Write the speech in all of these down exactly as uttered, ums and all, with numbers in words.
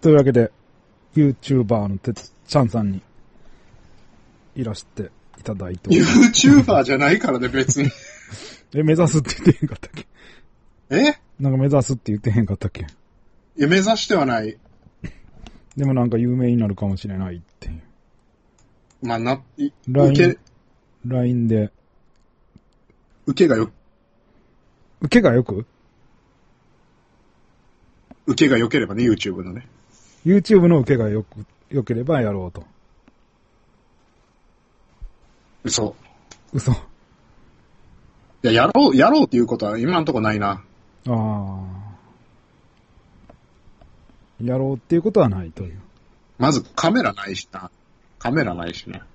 というわけで、YouTuber のてっちゃんさんにいらしていただいて。 YouTuber じゃないからね、別に。 え、目指すって言ってへんかったっけ？ え？ なんか目指すって言ってへんかったっけ？ いや、目指してはない。 でもなんか有名になるかもしれないっていう。 まあ、な、い、 ライン、 受け、 ライン で。 受けがよ、 受けがよく？ 受けが良ければね、YouTube のね。 YouTube の受けがよく、良ければやろうと。 嘘。 嘘。 いや、やろう、やろうっていうことは今んとこないな。 ああ。やろうっていうことはないという。 まずカメラないしな。カメラないしね。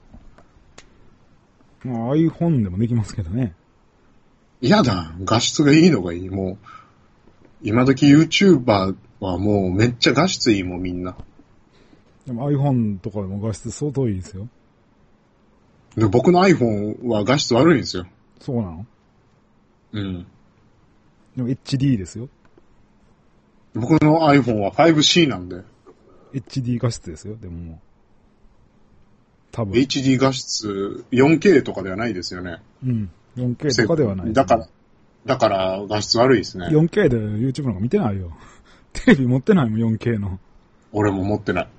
まあ、iPhone でもできますけどね。 嫌だ。画質がいいのがいい。もう、今時 YouTuber はもうめっちゃ画質いいもんみんな。 でも iPhone とかでも画質相当いいですよ。 で僕の iPhone は画質悪いんですよ。 そうなの？ うん。 でも エイチディー ですよ。 僕の iPhone は ファイブシー なんで。 エイチディー 画質ですよ、でももう。多分。 エイチディー 画質 よんケー とかではないですよね。 うん。よんケー とかではない、ね。 だから、だから画質悪いですね。 よんケー で YouTube なんか見てないよ。テレビ持ってないもん、よんケー の。 俺も持ってない。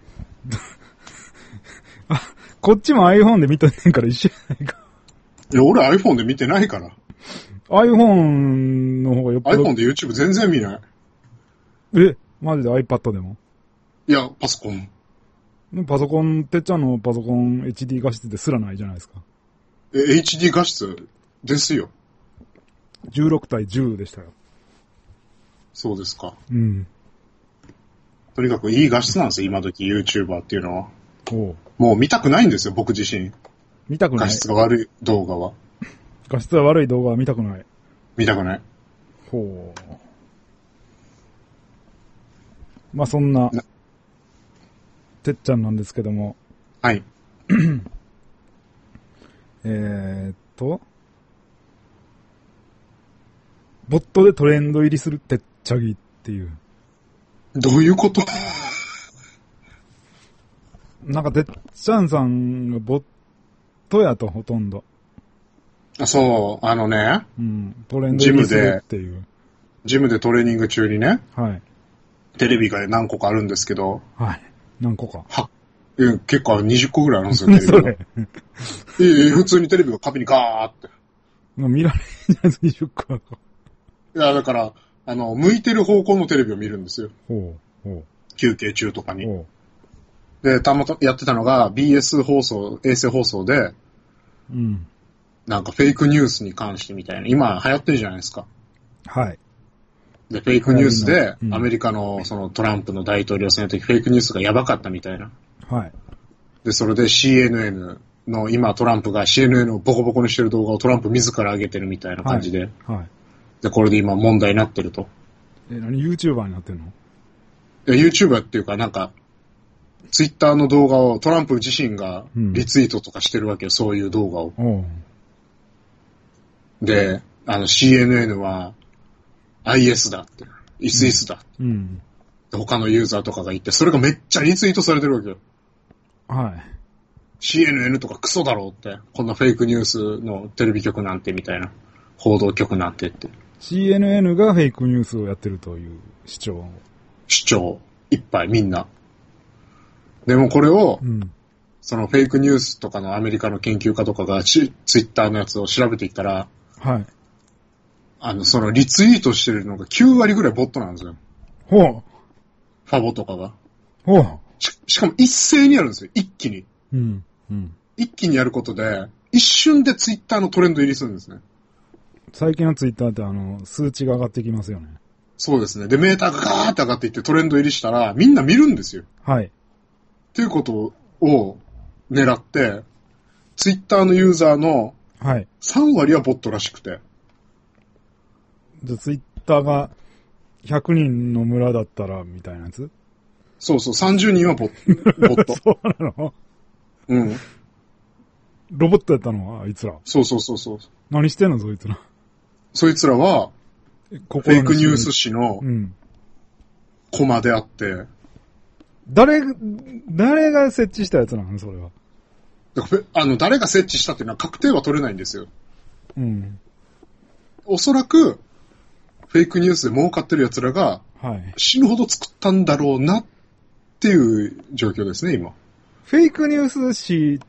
あ、こっちも iPhone で見とんねんから一緒じゃないか。 いや、俺 iPhone で見てないから。 iPhone の方がよっぽど。 iPhone で YouTube 全然見ない。 え、マジで iPad でも？ いや、パソコン。 パソコン、てっちゃんのパソコン エイチディー 画質ですらないじゃないですか。 え、エイチディー 画質ですよ。 じゅうろくたいじゅうでしたよ。 そうですか。 うん。 とにかくいい画質なんですよ、今時 YouTuber っていうのは。 おう。 もう見たくないんですよ、僕自身。 見たくない。 画質が悪い動画は。 画質が悪い動画は見たくない。 見たくない。 ほう。まあそんな、てっちゃんなんですけども。 はい。 えーっと、ボットでトレンド入りするてっちゃぎっていう。 どういうこと？ なんかてっちゃんさんがボットやとほとんど。 あ、そう、あのね。 うん。トレンド入りするっていう。 ジムでトレーニング中にね。 はい。 テレビが何個かあるんですけど。 はい。何個か。 は、え、結構にじゅっこぐらいあるんですよ、テレビが。 それ。 ええ、普通にテレビが壁にガーって。 見られんじゃん、にじゅっこは。 いや、だから、あの、向いてる方向のテレビを見るんですよ。 ほう、ほう。 休憩中とかに。 ほで、たまたまやってたのが ビーエス 放送、衛星放送で、 う。うん。 なんかフェイクニュースに関してみたいな。今流行ってるじゃないですか。 はい。 で、フェイクニュースで、 うん、 アメリカのそのトランプの大統領選の時、フェイクニュースがやばかったみたいな。 はい。 で、それで シーエヌエヌ の、今トランプが シーエヌエヌ をボコボコにしてる動画をトランプ自ら上げてるみたいな感じで。 はい。はい、 で、これで今問題になってると。 え、何 ?YouTuber になってんの？ いや、YouTuber っていうかなんか、Twitter の動画をトランプ自身がリツイートとかしてるわけよ、うん、そういう動画を。 おう。 で、あの シーエヌエヌ は アイエス だって。イスイスだ。 うん。うん、 で他のユーザーとかがいて、それがめっちゃリツイートされてるわけよ。 はい。 シーエヌエヌ とかクソだろうって。こんなフェイクニュースのテレビ局なんてみたいな。報道局なんてって。 シーエヌエヌ がフェイクニュースをやってるという主張。 主張。いっぱいみんな。でもこれを、うん、そのフェイクニュースとかのアメリカの研究家とかがツイッターのやつを調べていったら、 はい。 あの、そのリツイートしてるのがきゅうわりぐらいボットなんですよ。 ほう。 ファボとかが。 ほう。 し、しかも一斉にやるんですよ。一気に。 うん。うん。 一気にやることで、一瞬でツイッターのトレンド入りするんですね。 最近のツイッターってあの、数値が上がってきますよね。 そうですね。で、メーターがガーって上がっていってトレンド入りしたら、みんな見るんですよ。 はい。 っていうことを狙って、ツイッターのユーザーのさんわりはボットらしくて。 じゃあツイッターがひゃくにんの村だったらみたいなやつ？ そうそう、さんじゅうにんはボット。ボット。 そうなの？ うん。 ロボットやったのあいつら。 そうそうそうそう。 何してんのそいつら。 そいつらは、フェイクニュース誌のコマであって、 誰、誰が設置したやつなのそれは。 だからあの、誰が設置したっていうのは確定は取れないんですよ。 うん。 おそらく、フェイクニュースで儲かってる奴らが、死ぬほど作ったんだろうなっていう状況ですね、今。 フェイクニュース紙って、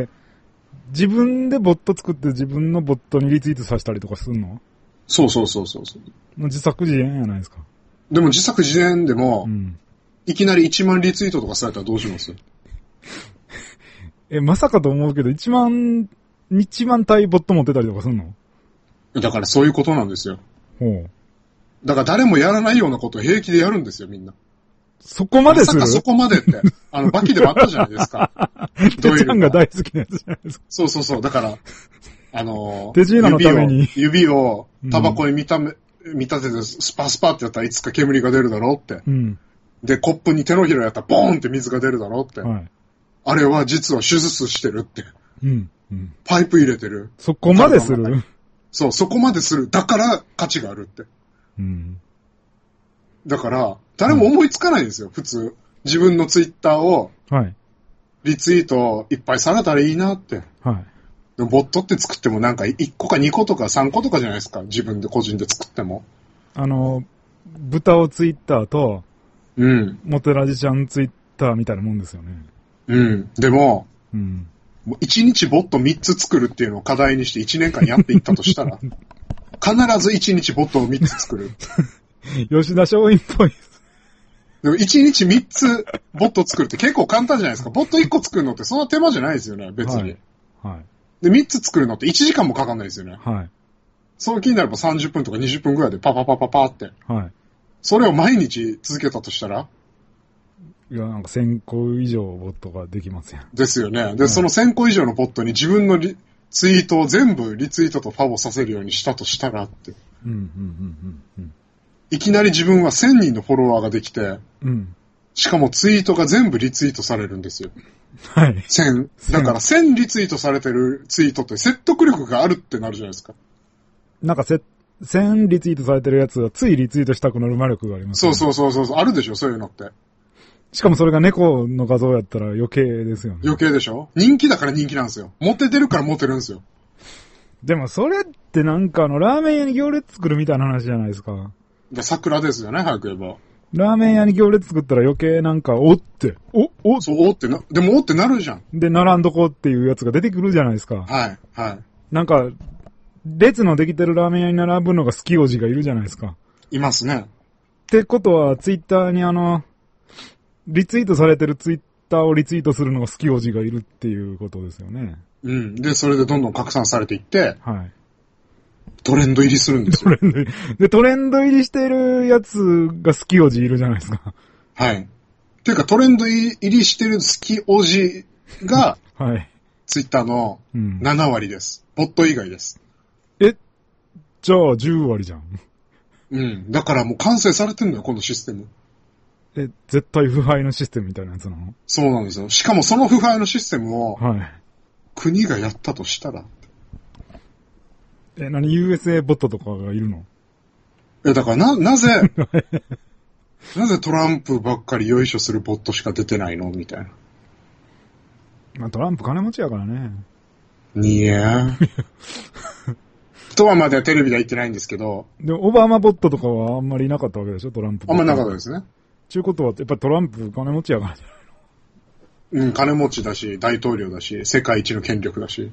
自分でボット作って自分のボットにリツイートさせたりとかするの？ そうそうそうそうそう。 自作自演やないですか。 でも自作自演でも、うん、いきなりいちまんリツイートとかされたらどうします？ え、まさかと思うけど、いちまん、いちまん体ボット持ってたりとかするの？ だからそういうことなんですよ。 ほう。 だから誰もやらないようなことを平気でやるんですよ、みんな。 そこまでする？ まさかそこまでって。あの、バキでもあったじゃないですか。 ドイルちゃんが大好きなやつじゃないですか。 そうそうそう。だから、あの、 デジーナのために指を、指をタバコに見ため、うん、見立ててスパスパってやったらいつか煙が出るだろうって。うん、で、コップに手のひらやったらボーンって水が出るだろうって。はい、あれは実は手術してるって。うんうん、パイプ入れてる。 そこまでする？ そう、そこまでする。だから価値があるって。うん、だから、誰も思いつかないんですよ、うん、普通。自分のツイッターを、リツイートいっぱいされたらいいなって。はい、でもボットって作ってもなんかいっこかにことかさんことかじゃないですか。自分で個人で作っても。 あの、豚をツイッターと、うん。モテラジちゃんツイッターみたいなもんですよね。 うん。でも、うん。もういちにちボットみっつ作るっていうのを課題にしていちねんかんやっていったとしたら、必ずいちにちボットをみっつ作る。 吉田松陰っぽい。 でもいちにちみっつボット作るって結構簡単じゃないですか。ボットいっこ作るのってそんな手間じゃないですよね、別に。はい。はい、で、みっつ作るのっていちじかんもかかんないですよね。はい。そう気になればさんじゅっぷんとかにじゅっぷんぐらいでパパパパパって。はい。それを毎日続けたとしたらいや、なんかせんこ以上ボットができますやん。 ですよね。で、はい、そのせんこ以上のボットに自分のリツイートを全部リツイートとファボさせるようにしたとしたらって。うんうんうんうんうん。いきなり自分はせんにんのフォロワーができて、うん、しかもツイートが全部リツイートされるんですよ。はい。せん。だからせんリツイートされてるツイートって説得力があるってなるじゃないですか。 なんかせ、せんリツイートされてるやつはついリツイートしたくなる魔力があります、 ね。そうそうそうそう。あるでしょ、そういうのって。 しかもそれが猫の画像やったら余計ですよね。 余計でしょ？人気だから人気なんですよ。モテてるからモテるんですよ。 でもそれってなんかあの、ラーメン屋に行列作るみたいな話じゃないですか。 で、桜ですよね、早く言えば。 ラーメン屋に行列作ったら余計なんか、おって、お、おそう、おってな、でもおってなるじゃん。 で、並んどこうっていうやつが出てくるじゃないですか。 はい、はい。 なんか、列のできてるラーメン屋に並ぶのが好きおじがいるじゃないですか。 いますね。 ってことは、ツイッターにあの、リツイートされてるツイッターをリツイートするのが好きおじがいるっていうことですよね。 うん。で、それでどんどん拡散されていって、はい。トレンド入りするんですよ。 トレンド入り。で、トレンド入りしてるやつが好きおじいるじゃないですか。 はい。っていうか、トレンド入りしてる好きおじが、はい。ツイッターのななわりです。うん、ボット以外です。 え、じゃあじゅうわりじゃん。 うん。だからもう完成されてんのよ、このシステム。 え、絶対腐敗のシステムみたいなやつなの？ そうなんですよ。しかもその腐敗のシステムを、はい。国がやったとしたら、 え、何 ユーエスエー ボットとかがいるの？ え、だからな、なぜ、なぜトランプばっかりよいしょするボットしか出てないのみたいな。 まあトランプ金持ちやからね。 にえー。とはまではテレビでは言ってないんですけど。 でもオバマボットとかはあんまりなかったわけでしょ、トランプ。 あんまなかったですね。 ちゅうことは、やっぱりトランプ金持ちやからじゃないの？うん、金持ちだし、大統領だし、世界一の権力だし。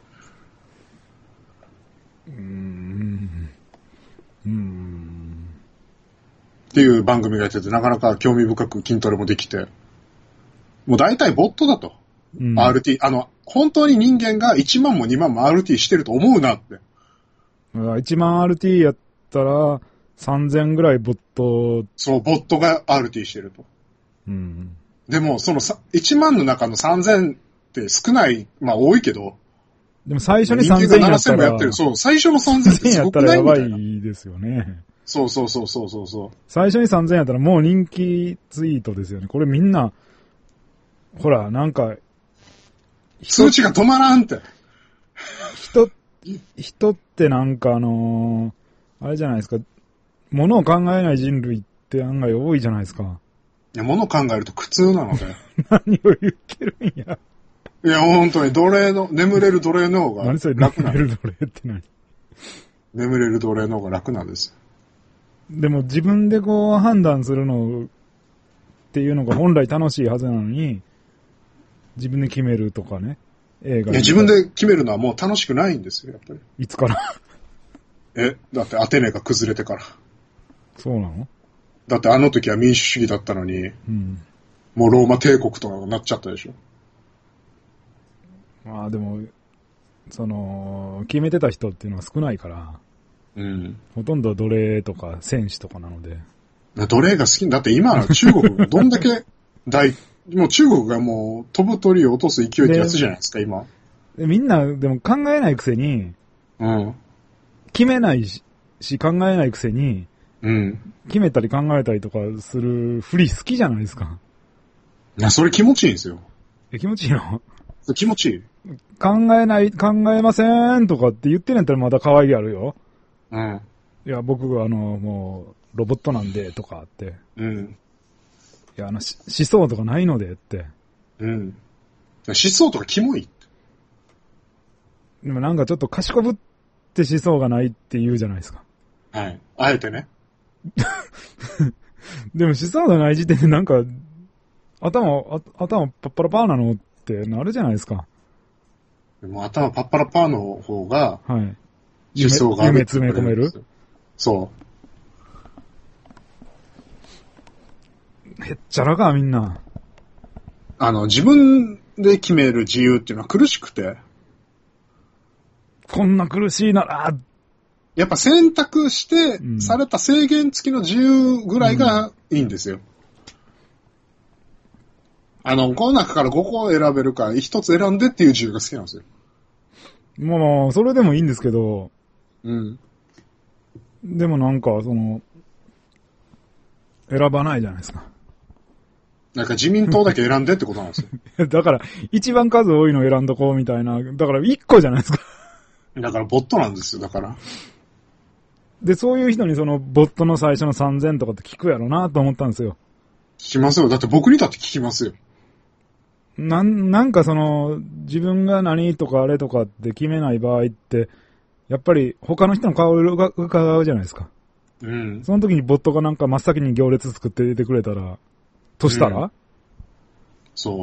うーん。うーん。っていう番組がやってて、なかなか興味深く筋トレもできて、もう大体ボットだと。うん、アールティー、あの、本当に人間がいちまんもにまんも アールティー してると思うなって。 いちまんアールティー やったら、さんぜんぐらいボット。 そう、ボットが アールティー してると。うん。でも、そのいちまんの中のさんぜんって少ない、まあ多いけど。 でも最初にさんぜんやったら。 もやってる。そう、最初のさんぜんってすごくないみたいな。 やったらやばいですよね。 そうそうそうそうそうそう。 最初にさんぜんやったらもう人気ツイートですよね。これみんな、ほら、なんか、 数値が止まらんって。 人、人ってなんかあのー、あれじゃないですか。ものを考えない人類って案外多いじゃないですか。 いや、物考えると苦痛なので。 何を言ってるんや。 いや、本当に奴隷の、眠れる奴隷の方が何それ、 楽な眠れる奴隷って何？ 眠れる奴隷の方が楽なんです。 でも自分でこう判断するのっていうのが本来楽しいはずなのに、自分で決めるとかね。映画。 いや、自分で決めるのはもう楽しくないんですよ、やっぱり。 いつからえ、だってアテネが崩れてから。 そうなの？ だってあの時は民主主義だったのに、うん、もうローマ帝国とかになっちゃったでしょ。 まあでも、その、決めてた人っていうのは少ないから、うん、ほとんど奴隷とか戦士とかなので。 奴隷が好きだって今中国がどんだけ大、もう中国がもう飛ぶ鳥を落とす勢いってやつじゃないですか、今。 でみんなでも考えないくせに、うん、決めないし考えないくせに、うん、決めたり考えたりとかするふり好きじゃないですか。 いや、それ気持ちいいんですよ。 え、気持ちいいの？ 気持ちいい。 考えない、考えませんとかって言ってんやったらまだ可愛げあるよ。うん。いや、僕はあの、もう、ロボットなんで、とかって。うん。いや、あの、し思想とかないので、って。 うん。思想とかキモい。 でもなんかちょっと賢ぶって思想がないって言うじゃないですか。 はい。あえてね。 でも思想がない時点でなんか、頭、あ頭パッパラパーなのってなるじゃないですか。 でも頭パッパラパーの方が、はい。思想がある。 夢詰め込める？ そう。 へっちゃらか、みんな。 あの、自分で決める自由っていうのは苦しくて。 こんな苦しいなら、 やっぱ選択してされた制限付きの自由ぐらいがいいんですよ。うん、あの、この中からごこ選べるか、ひとつ選んでっていう自由が好きなんですよ。 まあ、それでもいいんですけど、うん。でもなんか、その、選ばないじゃないですか。 なんか自民党だけ選んでってことなんですよ。だから、一番数多いの選んどこうみたいな、だから一個じゃないですか。 だからボットなんですよ、だから。 で、そういう人にそのボットの最初のさんぜんとかって聞くやろなと思ったんですよ。 聞きますよ。だって僕にだって聞きますよ。 なん、なんかその、自分が何とかあれとかって決めない場合って、やっぱり他の人の顔色が伺うじゃないですか。うん。その時にボットがなんか真っ先に行列作って入れてくれたら、としたら、うん、 そう。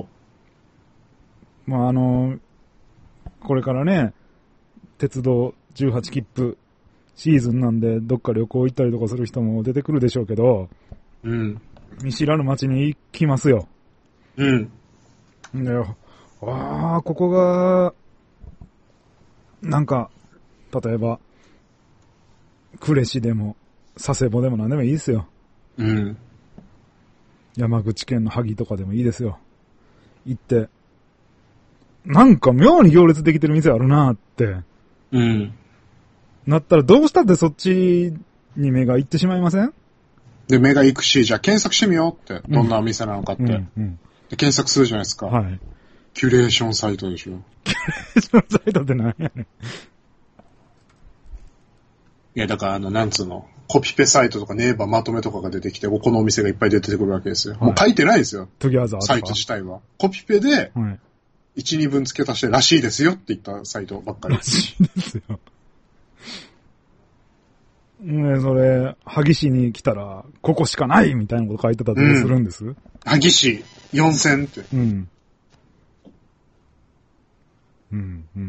まああの、これからね、鉄道じゅうはち切符シーズンなんでどっか旅行行ったりとかする人も出てくるでしょうけど、うん。見知らぬ街に行きますよ。うん。で、ああ、ここが、なんか、例えば、呉市でも、佐世保でも何でもいいですよ。うん。山口県の萩とかでもいいですよ。行って、なんか妙に行列できてる店あるなーって。うん。なったらどうしたってそっちに目が行ってしまいません？ で、目が行くし、じゃあ検索してみようって。どんなお店なのかって。うんうんうん、で検索するじゃないですか。はい。キュレーションサイトでしょ。 キュレーションサイトって何やねん。いや、だからあの、なんつうの、コピペサイトとかネイバーまとめとかが出てきて、ここのお店がいっぱい出てくるわけですよ。はい、もう書いてないですよ。 トゥギャザーサイト自体は。コピペで、いち、にぶん付け足してらしいですよって言ったサイトばっかり。 らしいですよ。ね、それ、萩市に来たら、ここしかないみたいなこと書いてたらどうするんです？うん、 萩市、よんせんって。うん。 うん、うん。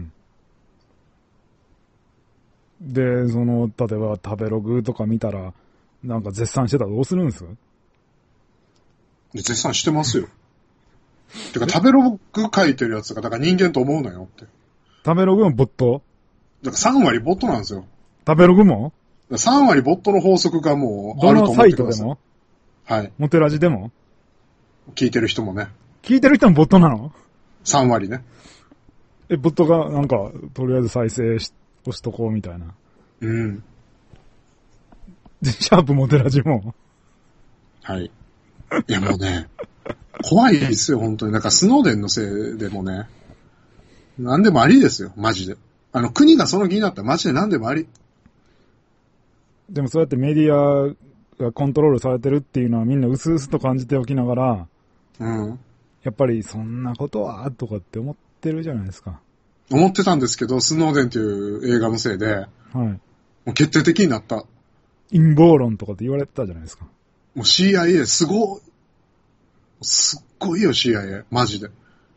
で、その、例えば食べログとか見たら、なんか絶賛してたらどうするんです？ 絶賛してますよ。てか食べログ書いてるやつが、だから人間と思うなよって。 食べログもボット？ だからさん割ボットなんですよ。 食べログも？ さん割ボットの法則がもうあると思ってください。どのサイトでも？はい。 モテラジでも？ 聞いてる人もね。 聞いてる人もボットなの？ さん 割ね。 え、ボットがなんか、とりあえず再生し、押しとこうみたいな。うん。で、シャープモテラジも？ はい。いやもうね、怖いですよ、本当に。なんかスノーデンのせいでもね、なんでもありですよ、マジで。あの、国がその気になったらマジでなんでもあり。 でもそうやってメディアがコントロールされてるっていうのはみんな薄々と感じておきながら、 うん。 やっぱりそんなことはとかって思ってるじゃないですか。 思ってたんですけど、スノーデンという映画のせいで、はい。もう決定的になった。 陰謀論とかって言われてたじゃないですか。 もう シーアイエー すごい、すっごいよ シーアイエー、マジで。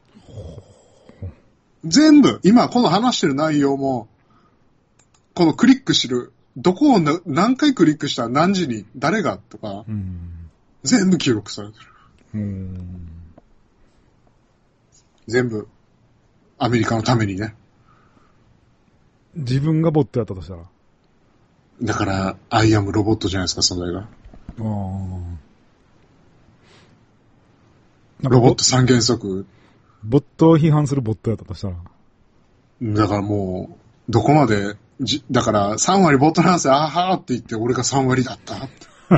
全部、今この話してる内容も、このクリックしてる、どこをな何回クリックしたら何時に誰がとか、うん、全部記録されてる。うん、全部、アメリカのためにね。 自分がボットやったとしたら。 だから、アイアムロボットじゃないですか、それが。あロボット三原則。 ボットを批判するボットやったとしたら。 だからもう、どこまで、じだからさん割ボットなんですよ、あはーって言って俺がさん割だったって。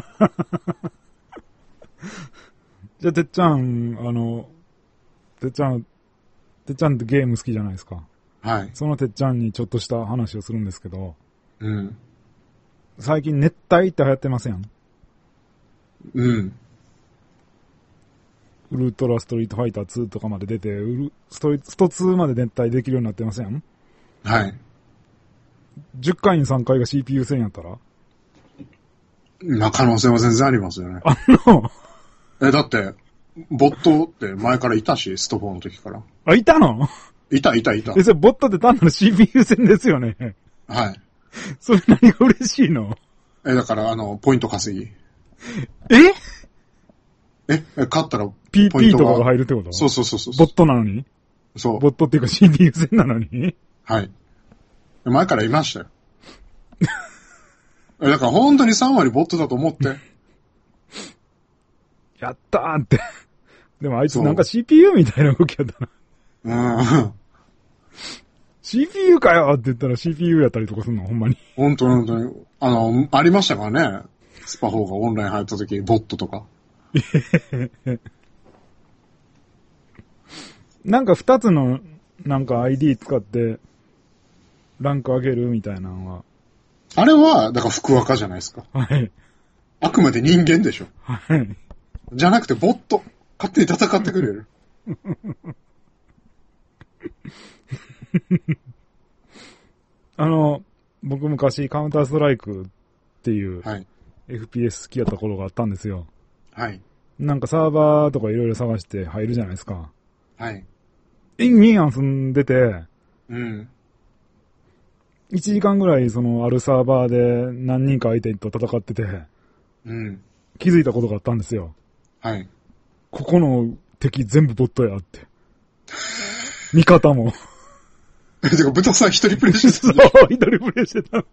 じゃあ、てっちゃん、あの、てっちゃん、てっちゃんってゲーム好きじゃないですか。 はい。 そのてっちゃんにちょっとした話をするんですけど。 うん。 最近熱帯って流行ってますやん。 うん。 ウルトラストリートファイターツーとかまで出て、ウルストリストツーまで熱帯できるようになってますやん。 はい。 じゅっかいにさんかいが シーピーユー 戦やったらまあ可能性は全然ありますよね。 あのえ、だって、ボットって前からいたし、ストフォーの時から。 あ、いたのいた、いた、いた。 え、それボットって単なる シーピーユー 戦ですよね。 はい。 それ何が嬉しいの？ え、だから、あの、ポイント稼ぎ。 ええ、え勝ったら、 ピーピー とかが入るってこと？ そうそうそうそう。 ボットなのに？ そう。 ボットっていうか シーピーユー 戦なのに？ はい。前からいましたよ。え、だから本当にさん割ボットだと思って。 やったーって。でもあいつなんか シーピーユー みたいな動きやったな。うん。 シーピーユー かよって言ったら シーピーユー やったりとかするのほんまに。 本当に本当に。あの、ありましたからね。スパフォーがオンライン入った時、ボットとか。 なんか二つのなんか アイディー 使ってランク上げるみたいなのは。 あれは、だから福若じゃないですか。 はい。 あくまで人間でしょ。 はい。 じゃなくてボット。勝手に戦ってくれる。 あの、僕昔カウンターストライクっていう、 はい、 エフピーエス 好きやった頃があったんですよ。 はい。 なんかサーバーとかいろいろ探して入るじゃないですか。 はい。 インミアン住んでて、 うん。 いちじかんぐらいそのあるサーバーで何人か相手と戦ってて、 うん。 気づいたことがあったんですよ。 はい。 ここの敵全部ボットやって。味方も。 え、てか、豚さん一人プレイしてた。そう、一人プレイしてた。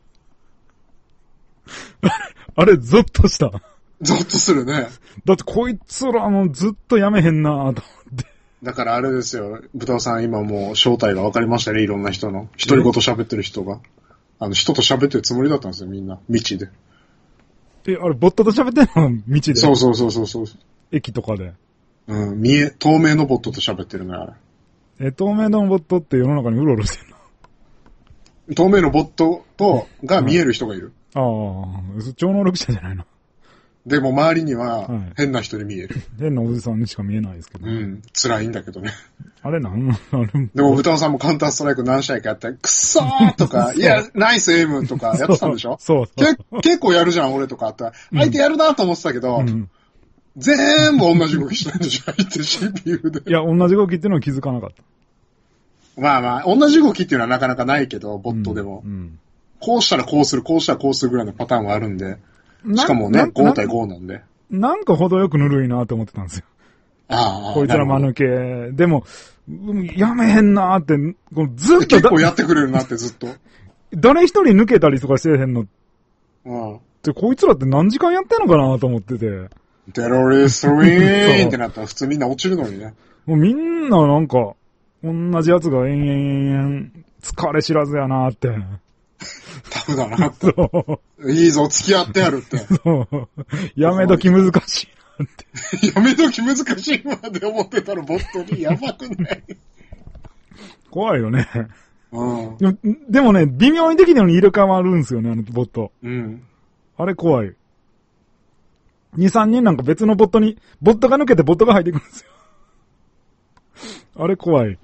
あれ、ゾッとした。 ゾッとするね。 だってこいつらもずっとやめへんなぁと思って。 だからあれですよ、豚さん今もう正体が分かりましたね、いろんな人の。一人ごと喋ってる人が。あの、人と喋ってるつもりだったんですよ、みんな。道で。 え、あれ、ボットと喋ってんの道で。 そうそうそうそうそう。 駅とかで。 うん、見え、透明のボットと喋ってるね、あれ。 え、透明のボットって世の中にうろうろしてんの？ 透明のボットと、が見える人がいる。 ああ、超能力者じゃないの。 でも周りには、変な人に見える。はい、 変なおじさんにしか見えないですけど。 うん、辛いんだけどね。 あれなんあれでも、豚尾さんもカウンターストライク何試合かやって、くっそーとか、いや、ナイスエイムとかやってたんでしょ？ そうそうそうけ結構やるじゃん、俺とかあったら。相手やるなと思ってたけど、うん、全部同じ動きしてるんでしょ、相手 シーピーユー で。 いや、同じ動きっていうのは気づかなかった。 まあまあ、同じ動きっていうのはなかなかないけど、ボットでも。うんうん、こうしたらこうする、こうしたらこうするぐらいのパターンがあるんで。しかもね、ご対ごなんで。 なんか程よくぬるいなって思ってたんですよ。 ああ。 こいつら間抜け。でも、やめへんなーって、ずっと。 結構やってくれるなってずっと。 誰一人抜けたりとかしてへんの。 うん。 で、こいつらって何時間やってんのかなと思ってて。 テロリストウィーンってなったら普通みんな落ちるのにね。 もうみんななんか、同じやつが延々延々、疲れ知らずやなーって。 タフだなって。そう。いいぞ、付き合ってやるって。 そう。やめ時難しいなって。やめ時難しいまで思ってたらボットにやばくない？ 怖いよね。 うん。 でも、でもね、微妙にできるのに入れ替わるんですよね、あのボット。 うん。 あれ怖い。 に、さんにんなんか別のボットに、ボットが抜けてボットが入ってくるんですよ。あれ怖い。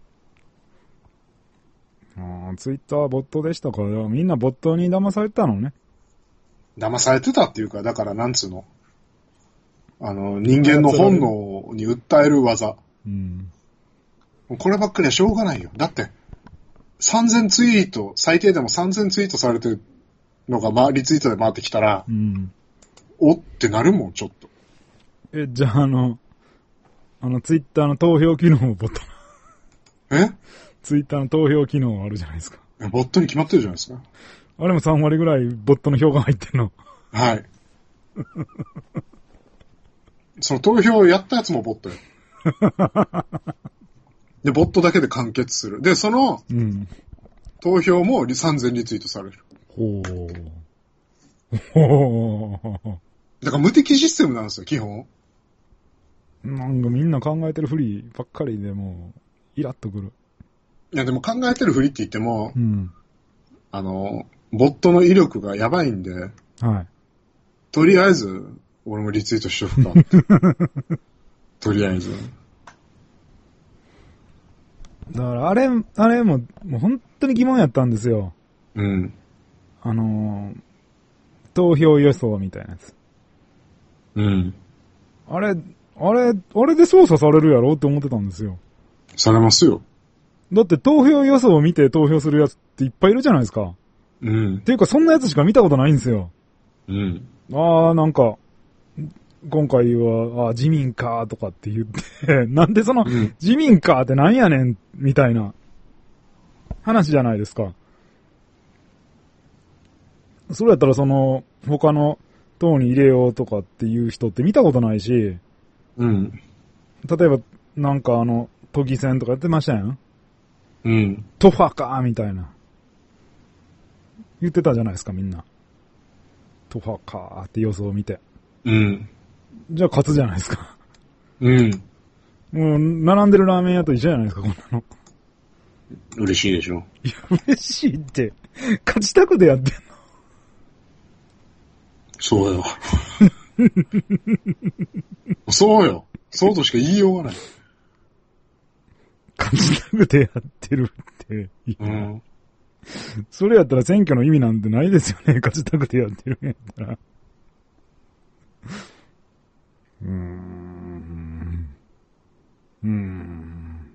ああ、ツイッターボットでしたから、みんなボットに騙されてたのね。 騙されてたっていうか、だからなんつうの。あの、人間の本能に訴える技。うん。こればっかりはしょうがないよ。だって、さんぜんツイート、最低でもさんぜんツイートされてるのが、ま、リツイートで回ってきたら、うん、おってなるもん、ちょっと。 え、じゃああの、あの、ツイッターの投票機能をボット。 えツイッターの投票機能あるじゃないですか。 ボットに決まってるじゃないですか。 あれもさん割ぐらいボットの票が入ってんの。 はい。その投票をやったやつもボットよ。で、ボットだけで完結する。で、その、うん、投票もさんぜんリツイートされる。ほー。ほー。だから無敵システムなんですよ、基本。 なんかみんな考えてるふりばっかりでもう、イラッとくる。 いや、でも考えてるふりって言っても、うん、あの、ボットの威力がやばいんで、はい。とりあえず、俺もリツイートしとくかって。とりあえず。 だからあれ、あれも、もう本当に疑問やったんですよ。うん。あのー、投票予想みたいなやつ。うん。あれ、あれ、あれで操作されるやろって思ってたんですよ。 されますよ。 だって投票予想を見て投票するやつっていっぱいいるじゃないですか。うん。っていうかそんなやつしか見たことないんですよ。うん。あー、なんか、今回は、あ、自民かとかって言って、なんでその、うん、自民かってなんやねん、みたいな話じゃないですか。それやったらその、他の党に入れようとかっていう人って見たことないし、うん。例えば、なんかあの、都議選とかやってましたやん。うん。トファかみたいな。言ってたじゃないですか、みんな。トファかって予想を見て。うん。じゃあ勝つじゃないですか。うん。もう、並んでるラーメン屋と一緒じゃないですか、こんなの。 嬉しいでしょ。 いや、嬉しいって、勝ちたくてやってんの。 そうよ。そうよ。そうとしか言いようがない。 勝ちたくてやってるって。うん。それやったら選挙の意味なんてないですよね。勝ちたくてやってるんやったら。うーん。うーん。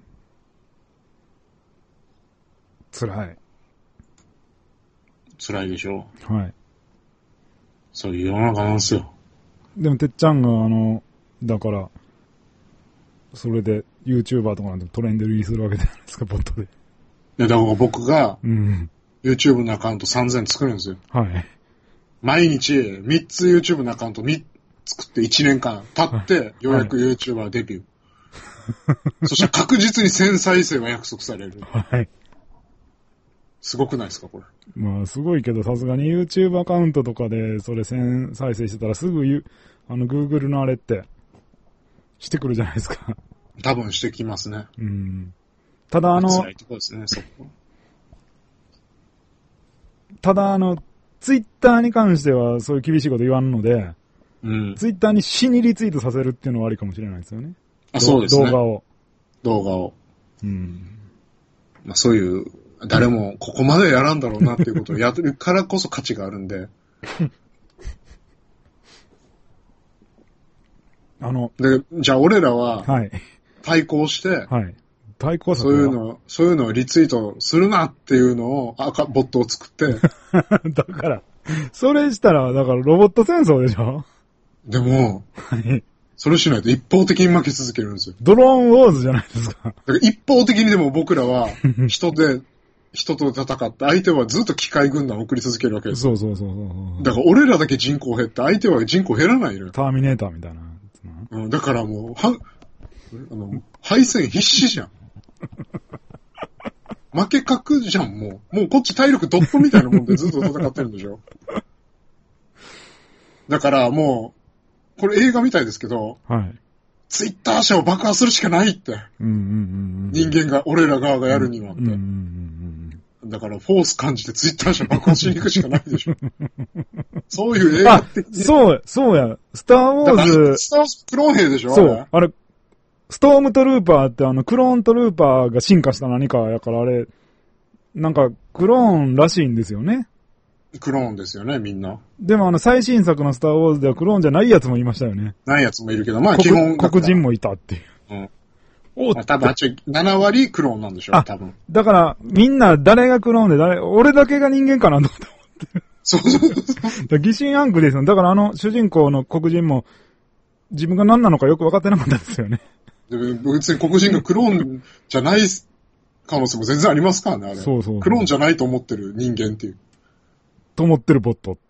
辛い。 辛いでしょ。 はい。 そういう世の中なんですよ。 でもてっちゃんがあの、だから、それで YouTuber とかなんてトレンド入りするわけじゃないですか、ボットで。いや、だから僕が、うん。YouTube のアカウントさんぜん作るんですよ。はい。毎日みっつ YouTube のアカウント作っていちねんかん経って、ようやく YouTuber デビュー。はい、そしたら確実にせん再生は約束される。はい。すごくないですか、これ。 まあ、すごいけど、さすがに YouTube アカウントとかで、それせん再生してたらすぐ言う、あの、Google のあれって、してくるじゃないですか。 多分してきますね。 うん。ただあの、 辛いとこですね、そこ。 ただあの、Twitter に関してはそういう厳しいこと言わんので、うん。Twitter に死にリツイートさせるっていうのはありかもしれないですよね。 あ、そうですね。 動画を。 動画を。うん。まあそういう、誰もここまでやらんだろうなっていうことをやるからこそ価値があるんで。あの、で、じゃあ俺らは、はい。対抗して、はい。対抗策そういうの、そういうのをリツイートするなっていうのを、赤、ボットを作って。 だから、それしたら、だからロボット戦争でしょ？ でも、はい。それしないと一方的に負け続けるんですよ。 ドローンウォーズじゃないですか。だから一方的にでも僕らは、人で、人と戦って相手はずっと機械軍団を送り続けるわけですよ。そうそうそうそう。 だから俺らだけ人口減って相手は人口減らないのよ。 ターミネーターみたいな。 うん、だからもう、は、あの、敗戦必至じゃん。負け確じゃん、もう。もうこっち体力ドットみたいなもんでずっと戦ってるんでしょ。だからもう、これ映画みたいですけど、はい。ツイッター社を爆破するしかないって。うんうんうんうん、人間が、俺ら側がやるにはって。うんうんうんうん、だからフォース感じてツイッター社爆破しに行くしかないでしょ。 そういう映画的に。 そう、そうや。スターウォーズ。 スターウォーズクローン兵でしょそう。あれ、ストームトルーパーってあの、クローントルーパーが進化した何かやからあれ、なんか、クローンらしいんですよね。 クローンですよね、みんな。 でもあの、最新作のスターウォーズではクローンじゃないやつもいましたよね。 ないやつもいるけど、まあ基本。 黒人もいたっていう。 うん。お多分あっちななわりクローンなんでしょう、多分。 だから、みんな誰がクローンで誰、俺だけが人間かなと思って。 そうそうそう。 疑心暗鬼ですよ。だからあの、主人公の黒人も、自分が何なのかよく分かってなかったんですよね。 で別に黒人がクローンじゃない可能性も全然ありますからね、あれ。 そうそうそう。 クローンじゃないと思ってる人間っていう。 と思ってるボットって。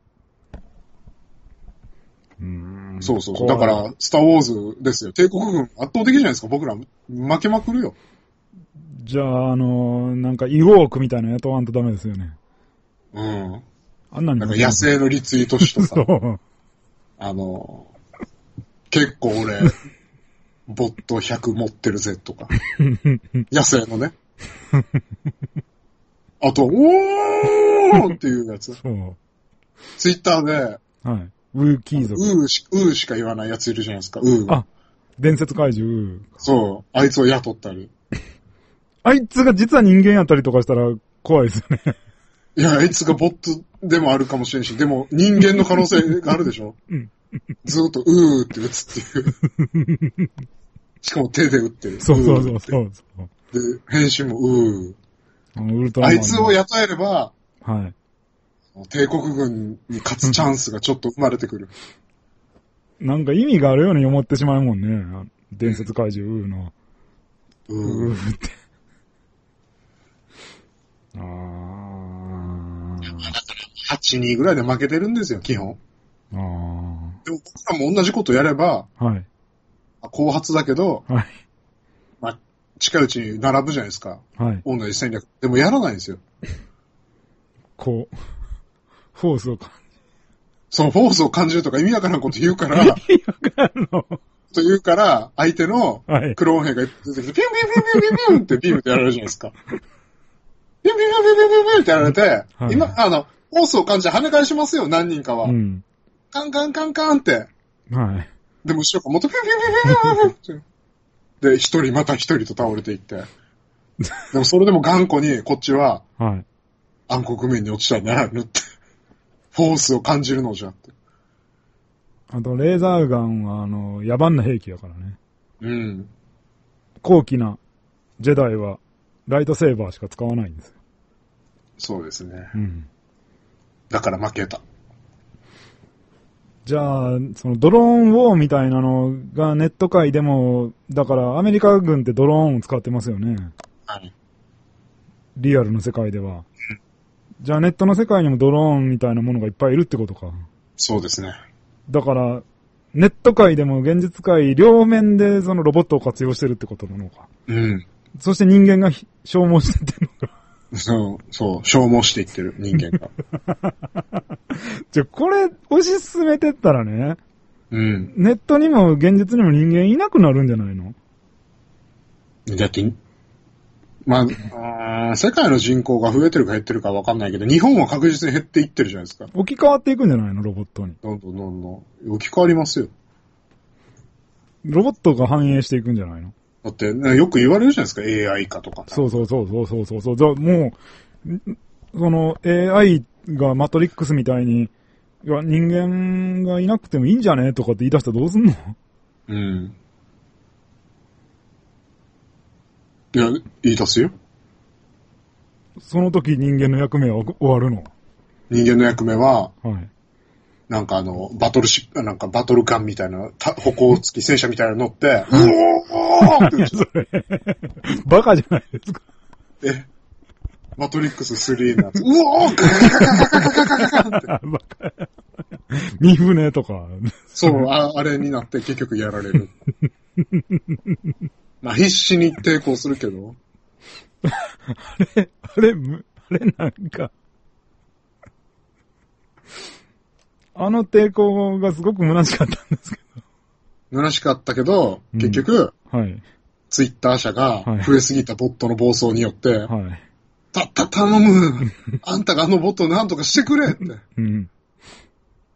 うーんそうそうそう。だから、スターウォーズですよ。帝国軍圧倒的じゃないですか。僕ら負けまくるよ。 じゃあ、あのー、なんか、イウォークみたいな雇わんとダメですよね。 うん。 あんなになんか野生のリツイートしてさ。 そう。 あのー、結構俺、ボットひゃく持ってるぜとか。野生のね。あと、おーっていうやつ。そう。ツイッターで、 はい。ウーキー族。 ウーし、ウーしか言わないやついるじゃないですか、ウー。 あ、伝説怪獣ウー。 そう。あいつを雇ったり。 あいつが実は人間やったりとかしたら怖いですよね。 いや、あいつがボットでもあるかもしれんし、でも人間の可能性があるでしょ。うん。ずーっとウーって打つっていう。しかも手で打ってる。 そうそうそうそうで、返信もウー。 ウルトラマンあいつを雇えれば、 はい。 帝国軍に勝つチャンスがちょっと生まれてくる。 なんか意味があるように思ってしまうもんね。伝説怪獣ウーの。 ウー。 ウーって。あー。 はちたいにぐらいで負けてるんですよ、基本。 あー。 でも僕らも同じことやれば、 はい。 後発だけど、 はい。 まあ、近いうちに並ぶじゃないですか。 はい。 同じ戦略。でもやらないんですよ。 こう、フォースを感じそのフォースを感じるとか意味わからんこと言うから、 意味わからんのと言うから、相手のクローン兵が出てきて、ピュンピュンピュンピュンピュンピュンってビームでやられるじゃないですか。ピュンピュンピュンピュンピュンピュンってやられて、はい、今、あの、フォースを感じて跳ね返しますよ、何人かは。うん、カンカンカンカンって。 はい。 でも後ろからもっとピュンピュンピュンピュンピュンピュンって。で、一人また一人と倒れていって。でもそれでも頑固にこっちは、はい。暗黒面に落ちたらならぬって。フォースを感じるのじゃって。 あと、レーザーガンは、あの、野蛮な兵器やからね。 うん。 高貴なジェダイは、ライトセーバーしか使わないんですよ。 そうですね。 うん。 だから負けた。 じゃあ、そのドローンウォーみたいなのがネット界でも、だからアメリカ軍ってドローンを使ってますよね。 はい。 リアルの世界では。じゃあネットの世界にもドローンみたいなものがいっぱいいるってことか。 そうですね。だから、ネット界でも現実界両面でそのロボットを活用してるってことなのか。 うん。 そして人間が消耗してってるのか。 そう、そう、消耗していってる人間が。 じゃあこれ推し進めてったらね、 うん。 ネットにも現実にも人間いなくなるんじゃないの？ だって、まあ、あ世界の人口が増えてるか減ってるかわかんないけど、日本は確実に減っていってるじゃないですか。 置き換わっていくんじゃないのロボットに。 どんどんどんどん。置き換わりますよ。 ロボットが反映していくんじゃないの？ だって、よく言われるじゃないですか、エーアイ 化とか。 そうそうそうそうそうそうそう。じゃあもう、その エーアイ がマトリックスみたいに、いや、人間がいなくてもいいんじゃねとかって言い出したらどうすんの？ うん。いや、言い出すよ。 その時人間の役目は終わるの？ 人間の役目は、 はい。 なんかあの、バトルシップ、なんかバトルガンみたいな、歩行付き戦車みたいなの乗って、うおーって言う。それ、 バカじゃないですか。 え、マトリックススリーのやつ、うおーガガガガガガガガガガって。バカ。 ミフとか。 そう、あ、あれになって結局やられる。まあ必死に抵抗するけど。 あれ、あれ、あれなんか、あの抵抗がすごく虚しかったんですけど。虚しかったけど、結局、 うん、はい。 ツイッター社が増えすぎたボットの暴走によって、はい。たった頼むあんたがあのボットを何とかしてくれって。うん。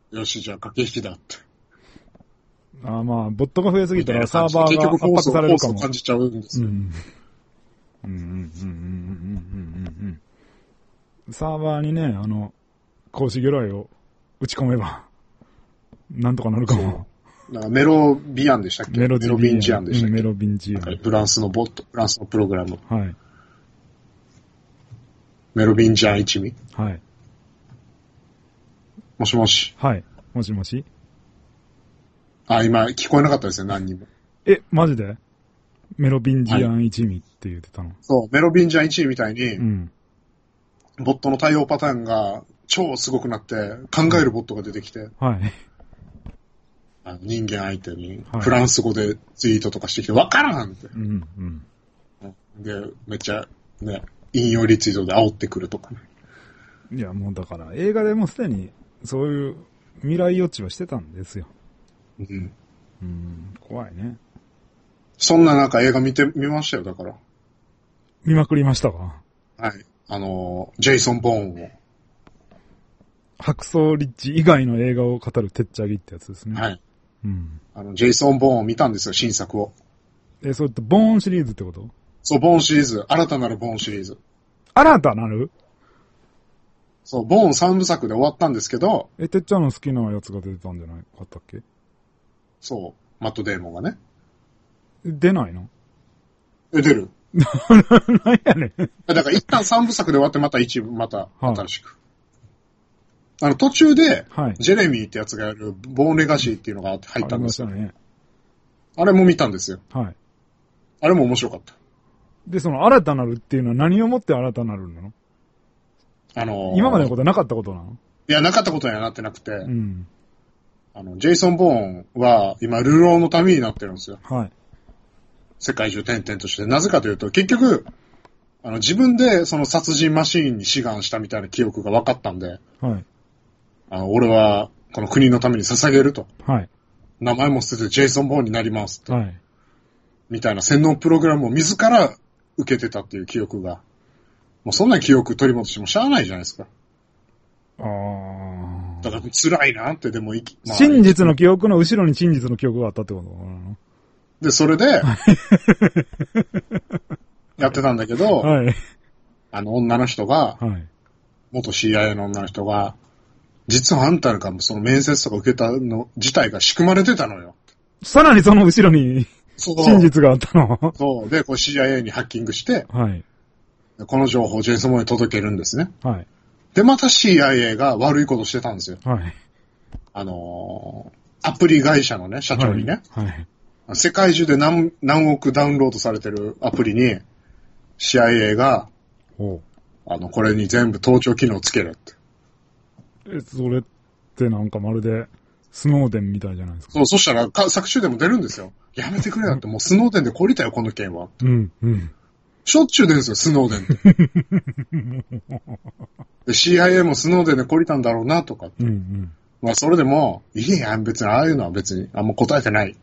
よし、じゃあ駆け引きだって。 ああまあ、ボットが増えすぎたらサーバーが圧迫されるかも。 結局フォースを感じちゃうんですよ。うん。 うんうんうんうんうんうんうん。サーバーにね、あの、公式魚雷を打ち込めば、なんとかなるかも。 なんかメロビアンでしたっけ？メロビンジアンでしたっけ？ うん、メロビンジアン。 フランスのボット、フランスのプログラム。 はい。 メロビンジャン一味。 はい。 もしもし。 はい。もしもし。 あ、今聞こえなかったですよ、何人も。 え、マジで？メロビンジアン一味って言ってたの、はい、 そう、メロビンジャン一味みたいに、うん、ボットの対応パターンが超すごくなって、考えるボットが出てきて、 はい。 あの人間相手に、フランス語でツイートとかしてきて、わからんって。うんうん、で、めっちゃ、ね、引用リツイートで煽ってくるとかね。 いや、もうだから、映画でもすでに、そういう未来予知はしてたんですよ。うん。うん、怖いね。 そんな中映画見て、見ましたよ、だから。 見まくりましたか？ はい。あの、ジェイソン・ボーンを。 ハクソーリッチ以外の映画を語るてっちゃぎってやつですね。 はい。うん。あの、ジェイソン・ボーンを見たんですよ、新作を。 え、それってボーンシリーズってこと？ そう、ボーンシリーズ。新たなるボーンシリーズ。 新たなる？ そう、ボーンさんぶさくで終わったんですけど。 え、てっちゃんの好きなやつが出てたんじゃないかったっけ？ そう、マット・デーモンがね。 出ないの？ え、出る。 なんやねん。 だから一旦さんぶさくで終わってまた一部、また新しく。はあ、あの途中で、はい、ジェレミーってやつがやるボーンレガシーっていうのが入ったんですよ。ありましたね。あれも見たんですよ。はい。あれも面白かった。 で、その新たなるっていうのは何をもって新たなるの？あのー、今までのことはなかったことなの？ いや、なかったことにはなってなくて、うん、あの、ジェイソン・ボーンは今、流浪の民になってるんですよ。はい。世界中転々として。なぜかというと、結局、あの、自分でその殺人マシーンに志願したみたいな記憶が分かったんで、はい。あの、俺は、この国のために捧げると。はい。名前も捨ててジェイソン・ボーンになりますって。はい。みたいな洗脳プログラムを自ら受けてたっていう記憶が。もうそんな記憶取り戻してもしゃあないじゃないですか。ああ。だから辛いなって、でも、 まあ、真実の記憶の後ろに真実の記憶があったってことかな。 で、それで、やってたんだけど、はい、あの女の人が、はい、元 シーアイエー の女の人が、実はあんたがその面接とか受けたの自体が仕組まれてたのよ。 さらにその後ろに真実があったの？ そう。で、こう シーアイエー にハッキングして、はい、この情報をジェイソン・ボーンに届けるんですね。はい、で、また シーアイエー が悪いことしてたんですよ。はい、あのー、アプリ会社のね、社長にね。はいはい世界中で何、何億ダウンロードされてるアプリに シーアイエー が、あの、これに全部盗聴機能つけるって。 え、それってなんかまるでスノーデンみたいじゃないですか。 そう、そしたらか作中でも出るんですよ。やめてくれよって、もうスノーデンで懲りたよ、この件は。うん、うん。しょっちゅう出るんですよ、スノーデンって。で シーアイエー もスノーデンで懲りたんだろうな、とかって。うんうん、まあ、それでも、いや、別にああいうのは別に、あんま答えてないって。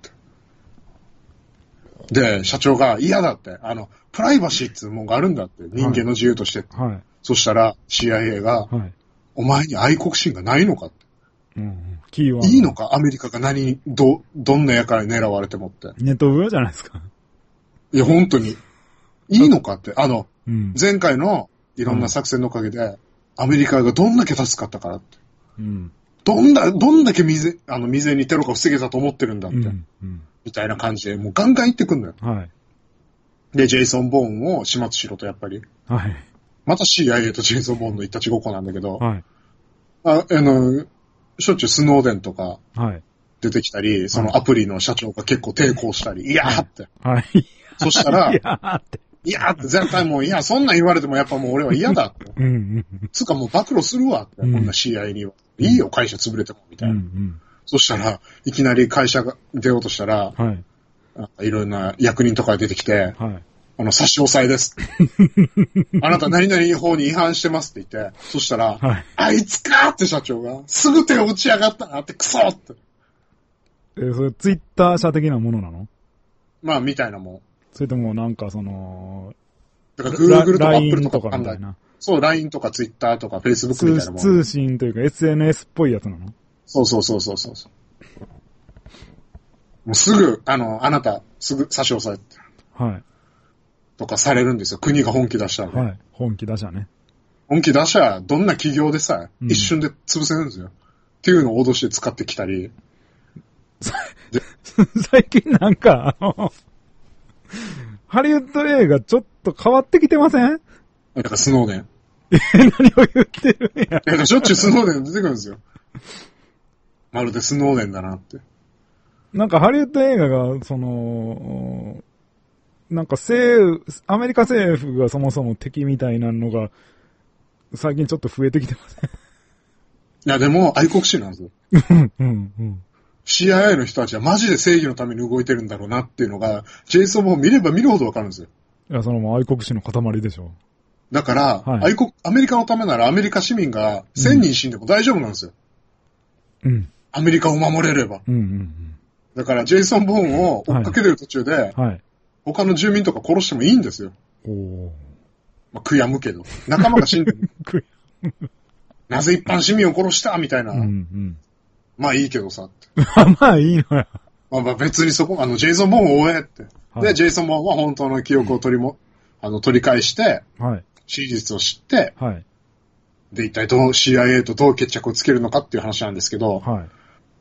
で、社長が嫌だって、あの、プライバシーっていうもんがあるんだって、人間の自由として。はい。はい、そしたら シーアイエー が、はい、お前に愛国心がないのかって。うん。キーワード。いいのかアメリカが何、ど、どんなやから狙われてもって。 ネット上じゃないですか。 いや、本当に。いいのかって。あの、うん、前回のいろんな作戦のおかげで、うん、アメリカがどんだけ助かったからって。うん。どんだ、どんだけ未然、あの、未然にテロが防げたと思ってるんだって。うんうんみたいな感じで、もうガンガン行ってくんのよ。はい。で、ジェイソン・ボーンを始末しろと、やっぱり。はい。また シーアイエー とジェイソン・ボーンのいたちごっこなんだけど、はい。あ、あの、しょっちゅうスノーデンとか、はい。出てきたり、そのアプリの社長が結構抵抗したり、いやーって。はい。そしたら、いやーって。いやーって絶対もう、いや、そんなん言われてもやっぱもう俺は嫌だって。うんうん。つかもう暴露するわって、うん、こんな シーアイエー には。いいよ、会社潰れても、みたいな。うんうんそしたら、いきなり会社が出ようとしたら、はい。いろんな役人とかが出てきて、はい。あの、差し押さえです。あなた何々法に違反してますって言って、そしたら、はい。あいつかーって社長が、すぐ手を打ち上がったなってクソって。 えー、それツイッター社的なものなの？ まあ、みたいなもん。 それともなんかその、 だから Google とか Apple とかみたいな。 そう、ライン とか Twitter とか Facebook みたいなもん。 通信というか エスエヌエス っぽいやつなの？ そうそうそうそうそう。もうすぐ、あの、あなた、すぐ差し押さえて。 はい。 とかされるんですよ。国が本気出したらね。 はい。本気出したね。 本気出したら、どんな企業でさ、うん、一瞬で潰せるんですよ。っていうのを脅して使ってきたり。 最近なんか、あの、ハリウッド映画ちょっと変わってきてません？ だからスノーデン。 え、何を言ってるんや。 いや、しょっちゅうスノーデン出てくるんですよ。まるでスノーデンだなって。 なんかハリウッド映画が、その、なんか政府、アメリカ政府がそもそも敵みたいなのが、最近ちょっと増えてきてません？いや、でも愛国心なんですよ。 うんうんうん。 シーアイエー の人たちはマジで正義のために動いてるんだろうなっていうのが、ジェイソン・ボーン見れば見るほどわかるんですよ。 いや、そのもう愛国心の塊でしょ。 だから、はい、愛国、アメリカのためならアメリカ市民がせんにん死んでも大丈夫なんですよ。うん。アメリカを守れれば。うんうんうん。だから、ジェイソン・ボーンを追っかけてる途中で、はい、他の住民とか殺してもいいんですよ。おまあ、悔やむけど。仲間が死んでる。悔やむ。なぜ一般市民を殺したみたいな。うんうん、まあいいけどさって。 まあいいのや。 まあまあ別にそこ、あの、ジェイソン・ボーンを追えって。はい、で、ジェイソン・ボーンは本当の記憶を取りも、あの、取り返して、はい、真実を知って、はい、で、一体どう シーアイエー とどう決着をつけるのかっていう話なんですけど、はい、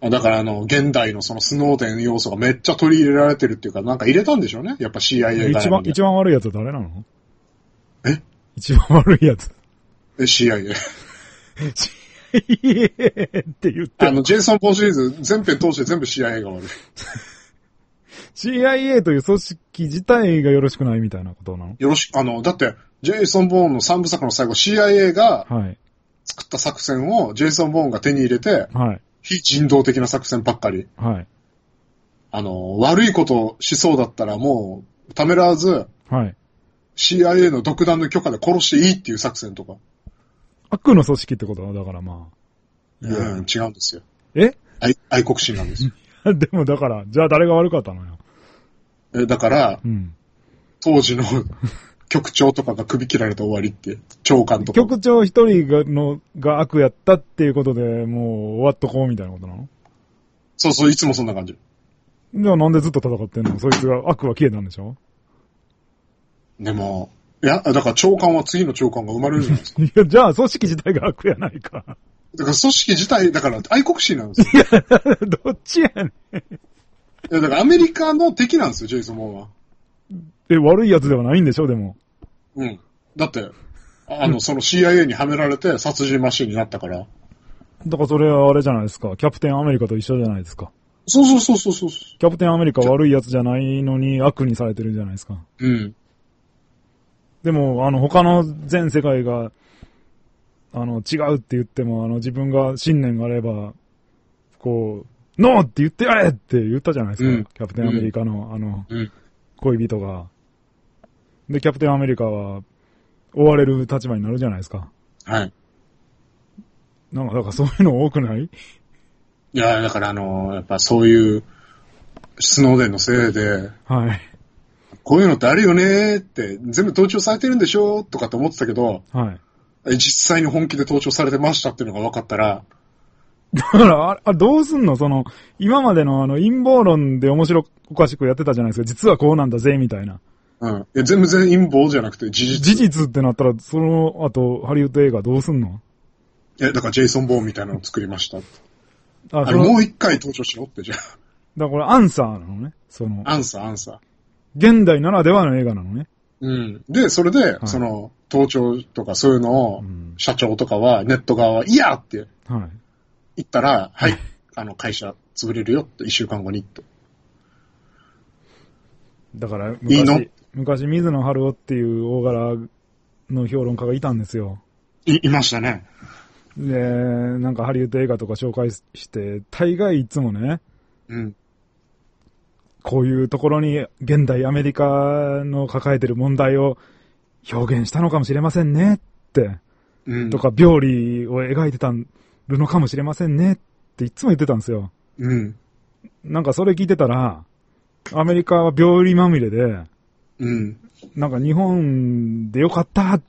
だからあの、現代のそのスノーデン要素がめっちゃ取り入れられてるっていうか、なんか入れたんでしょうね。やっぱ シーアイエー が。 一番、一番悪いやつは誰なの？ え？ 一番悪いやつ。 え、シーアイエー。 シーアイエー って言ってあの、ジェイソン・ボーンシリーズ全編通して全部 シーアイエー が悪い。 シーアイエー という組織自体がよろしくないみたいなことなの？ よろしく、あの、だって、ジェイソン・ボーンの三部作の最後、シーアイエー が作った作戦をジェイソン・ボーンが手に入れて、はい、非人道的な作戦ばっかり。はい、あの、悪いことしそうだったらもう、ためらわず、はい、シーアイエー の独断の許可で殺していいっていう作戦とか。 悪の組織ってことは、だからまあ。 うん、違うんですよ。 え？ 愛、愛国心なんですよ。 でもだから、じゃあ誰が悪かったのよ。 え、だから、うん、当時の局長とかが首切られて終わりって、長官とか。 局長一人がのが悪やったっていうことでもう終わっとこうみたいなことなの？ そうそう、いつもそんな感じ。 じゃあなんでずっと戦ってんの？そいつが悪は消えたんでしょ？ でも、いや、だから長官は次の長官が生まれるじゃないですか。いや、じゃあ組織自体が悪やないか。 だから組織自体、だから愛国心なんですよ。 いや、どっちやねん。いや、だからアメリカの敵なんですよ、ジェイソン・ボーンは。 え、悪いやつではないんでしょ、でも。 うん。だって、あの、その シーアイエー にはめられて殺人マシンになったから。 だからそれはあれじゃないですか。キャプテンアメリカと一緒じゃないですか。 そうそうそうそうそう。キャプテンアメリカは悪いやつじゃないのに悪にされてるじゃないですか。 うん。 でも、あの、他の全世界が、あの、違うって言っても、あの、自分が信念があれば、こう、ノーって言ってやれって言ったじゃないですか。うん、キャプテンアメリカの、あの、うん、恋人が。で、キャプテンアメリカは、追われる立場になるじゃないですか。 はい。 なんか、だからそういうの多くない？ いや、だからあの、やっぱそういう、スノーデンのせいで、はい。こういうのってあるよねーって、全部盗聴されてるんでしょとかって思ってたけど、はい。実際に本気で盗聴されてましたっていうのが分かったら、 だから、あ、どうすんの？その、今までのあの、陰謀論で面白おかしくやってたじゃないですか。実はこうなんだぜ、みたいな。 うん。いや、全部全陰謀じゃなくて事実。 事実ってなったら、その後、ハリウッド映画どうすんの？ いや、だからジェイソン・ボーンみたいなのを作りました。あ、あれもう一回盗聴しろって、じゃあ。 だからこれアンサーなのね。その。 アンサー、アンサー。 現代ならではの映画なのね。 うん。で、それで、はい、その、盗聴とかそういうのを、社長とかは、ネット側は、いやって、はい。言ったら、はい、あの、会社潰れるよって、一週間後にって。 だから昔、いいの？昔、水野晴夫っていう大柄の評論家がいたんですよ。 い、いましたね。 で、なんかハリウッド映画とか紹介して、大概いつもね、うん。こういうところに現代アメリカの抱えてる問題を表現したのかもしれませんねって、うん、とか病理を描いてたるのかもしれませんねっていつも言ってたんですよ。うん。なんかそれ聞いてたら、アメリカは病理まみれで、うん。なんか日本でよかったって。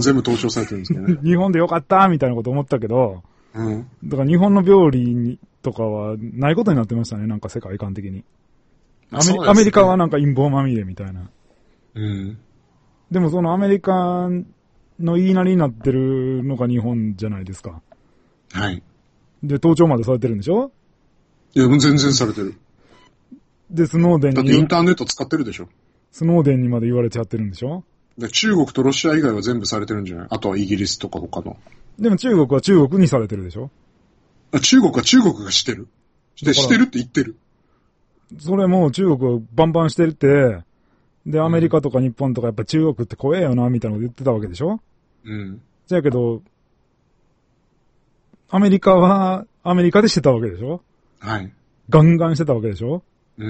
まあ日本も全部盗聴されてるんですけどね。 日本でよかったみたいなこと思ったけど、 うん。 だから日本の病理にとかはないことになってましたね、なんか世界観的に。アメリ、ね、アメリカはなんか陰謀まみれみたいな。 うん。 でもそのアメリカの言いなりになってるのが日本じゃないですか。 はい。 で、盗聴までされてるんでしょ？ いや、もう全然されてる。 で、スノーデンに。 だってインターネット使ってるでしょ？ スノーデンにまで言われちゃってるんでしょ？ で中国とロシア以外は全部されてるんじゃない？あとはイギリスとか他の。 でも中国は中国にされてるでしょ？ 中国は中国がしてる。で、してるって言ってる。 それも中国はバンバンしてるって、で、アメリカとか日本とかやっぱ中国って怖えよな、みたいなこと言ってたわけでしょ？ うん。 じゃけど、アメリカはアメリカでしてたわけでしょ？ はい。 ガンガンしてたわけでしょ？ うん。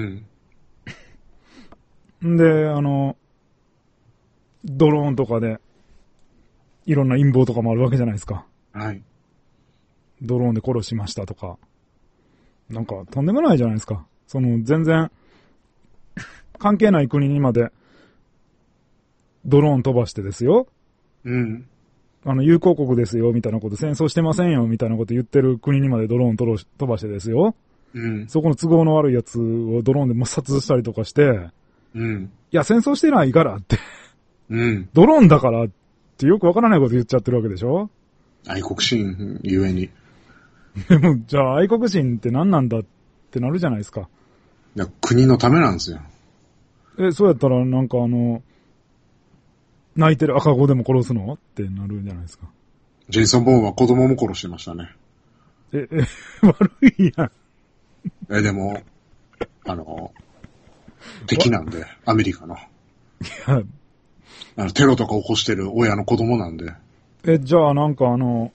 んで、あの、ドローンとかで、いろんな陰謀とかもあるわけじゃないですか。 はい。 ドローンで殺しましたとか。なんか、とんでもないじゃないですか。その、全然、関係ない国にまで、ドローン飛ばしてですよ。 うん。 あの、友好国ですよ、みたいなこと、戦争してませんよ、みたいなこと言ってる国にまでドローン飛ばしてですよ。 うん。 そこの都合の悪いやつをドローンで抹殺したりとかして、 うん。 いや、戦争してないからって。 うん。 ドローンだからってよくわからないこと言っちゃってるわけでしょ？ 愛国心ゆえに。 でも、じゃあ愛国心って何なんだってなるじゃないですか。 いや、国のためなんですよ。 え、そうやったらなんかあの、泣いてる赤子でも殺すのってなるじゃないですか。 ジェイソン・ボーンは子供も殺してましたね。 え、え、悪いやん。 え、でも、あの、敵なんで、アメリカの。いや、あの、テロとか起こしてる親の子供なんで。 え、じゃあなんかあの、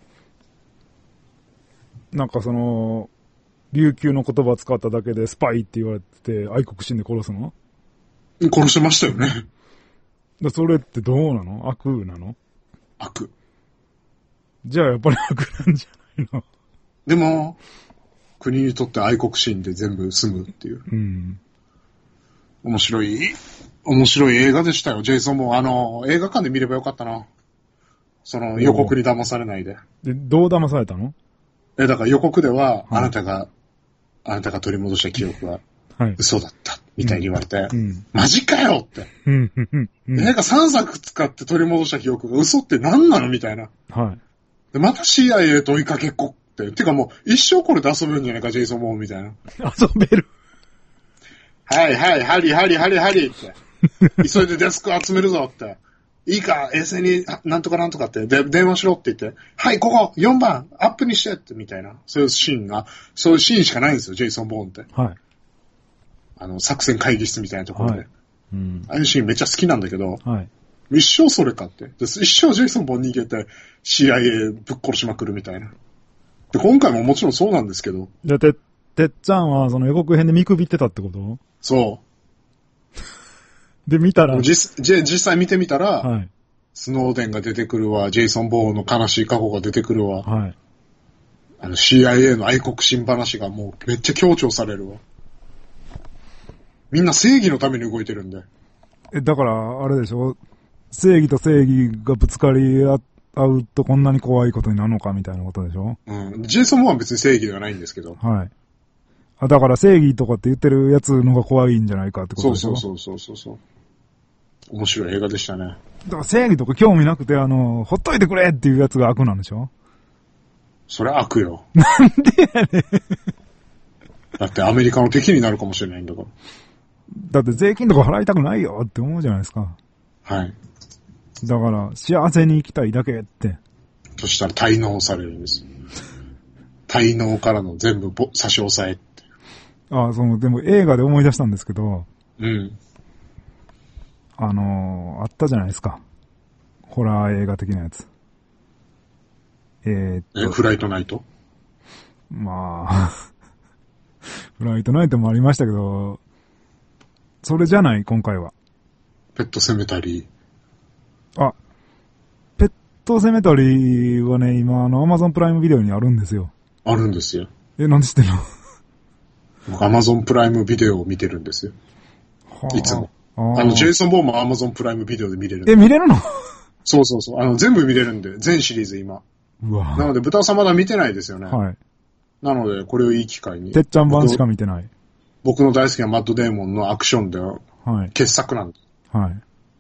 なんかその、琉球の言葉使っただけでスパイって言われてて愛国心で殺すの？ 殺してましたよね。 だそれってどうなの？悪なの？ 悪。 じゃあやっぱり悪なんじゃないの？ でも、国にとって愛国心で全部済むっていう。 うん。 面白い、面白い映画でしたよ、ジェイソンも。あの、映画館で見ればよかったな。その予告に騙されないで。 で、どう騙されたの？ え、だから予告では、あなたが、あなたが取り戻した記憶は、嘘だった、みたいに言われて、うんうん、マジかよって。うんうんうん、映画さんさく使って取り戻した記憶が嘘って何なのみたいな。 はい。 で、また シーアイエー と追いかけっこって。てかもう、一生これで遊べるんじゃないか、ジェイソン・ボーンみたいな。 遊べる。 はいはい、ハリハリハリハリって。急いでデスク集めるぞって。いいか、衛星になんとかなんとかって、で、電話しろって言って、はい、ここ、よんばん、アップにしてって、みたいな。そういうシーンが、そういうシーンしかないんですよ、ジェイソン・ボーンって。 はい。 あの、作戦会議室みたいなところで。はい、 うん、 ああいうシーンめっちゃ好きなんだけど、 はい。 一生それかって。で一生ジェイソン・ボーン逃げて、シーアイエー ぶっ殺しまくるみたいな。で、今回ももちろんそうなんですけど。 で、て、てっちゃんは、その予告編で見くびってたってこと？ そう。 で、見たら実、実際見てみたら、 はい。 スノーデンが出てくるわ、ジェイソン・ボーンの悲しい過去が出てくるわ。 はい。 あの シーアイエー の愛国心話がもうめっちゃ強調されるわ。みんな正義のために動いてるんで。 え、だから、あれでしょ？正義と正義がぶつかり合うとこんなに怖いことになるのかみたいなことでしょ？ うん。ジェイソン・ボーンは別に正義ではないんですけど。 はい。あ、だから正義とかって言ってるやつのが怖いんじゃないかってことでしょ？ そうそうそうそうそう。面白い映画でしたね。 だから正義とか興味なくて、あの、ほっといてくれっていうやつが悪なんでしょ？ それ悪よ。 なんでやねん。 だってアメリカの敵になるかもしれないんだから。 だって税金とか払いたくないよって思うじゃないですか。 はい。 だから、幸せに生きたいだけって。 そしたら滞納されるんです。滞納からの全部ぼ差し押さえって。 ああ、その、でも映画で思い出したんですけど。 うん。 あのー、あったじゃないですか。ホラー映画的なやつ。えー、っと。 え、フライトナイト？ まあ、フライトナイトもありましたけど、それじゃない、今回は。 ペットセメタリー。あ、ペットセメタリーはね、今、あの、アマゾンプライムビデオにあるんですよ。 あるんですよ。 え、なんで知ってんの？ 僕、アマゾンプライムビデオを見てるんですよ。はあ、いつも。あの、ジェイソン・ボーンもアマゾンプライムビデオで見れるんで。 え、見れるの？ そうそうそう。あの、全部見れるんで、全シリーズ今。 うわなので、豚尾さんまだ見てないですよね。 はい。 なので、これをいい機会に。 てっちゃん版しか見てない。 僕の大好きなマッドデーモンのアクションで、 はい。 傑作なんで。 はい。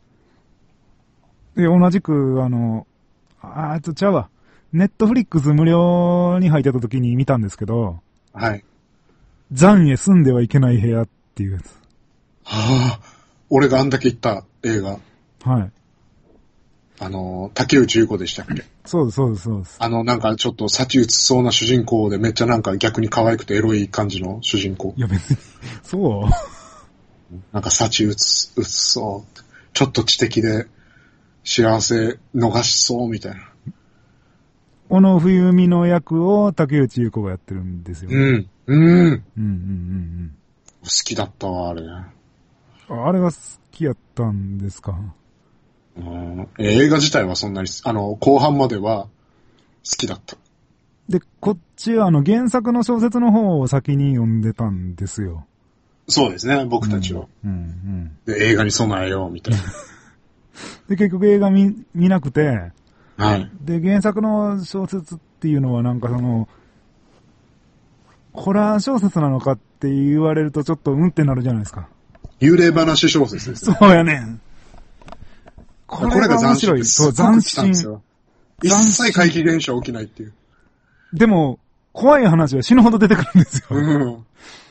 で、同じく、あの、あー、ちょ、ちゃうわ。ネットフリックス無料に入ってた時に見たんですけど、 はい。 残へ住んではいけない部屋っていうやつ。 はぁ、俺があんだけ言った映画。 はい。 あの、竹内優子でしたっけ？ そうです、そうです、そうです。 あの、なんかちょっと幸打つそうな主人公でめっちゃなんか逆に可愛くてエロい感じの主人公。 いや別に、そうなんか幸打つ、打つそう。ちょっと知的で幸せ逃しそうみたいな。 小野冬美の役を竹内優子がやってるんですよ。 うん。うん。うんうんうんうん好きだったわ、あれ。 うん。あれが好きやったんですか。 うん、映画自体はそんなに、あの、後半までは好きだった。 で、こっちはあの原作の小説の方を先に読んでたんですよ。 そうですね、僕たちは。 うんうんうん、で、映画に備えよう、みたいな。 で、結局映画見、見なくて、 はい。 で、原作の小説っていうのはなんかその、ホラー小説なのかって言われるとちょっとうんってなるじゃないですか。 幽霊話小説ですね。 そうやねん。 これが面白い。そう、斬新。一切怪奇現象起きないっていう。 でも、怖い話は死ぬほど出てくるんですよ。うん、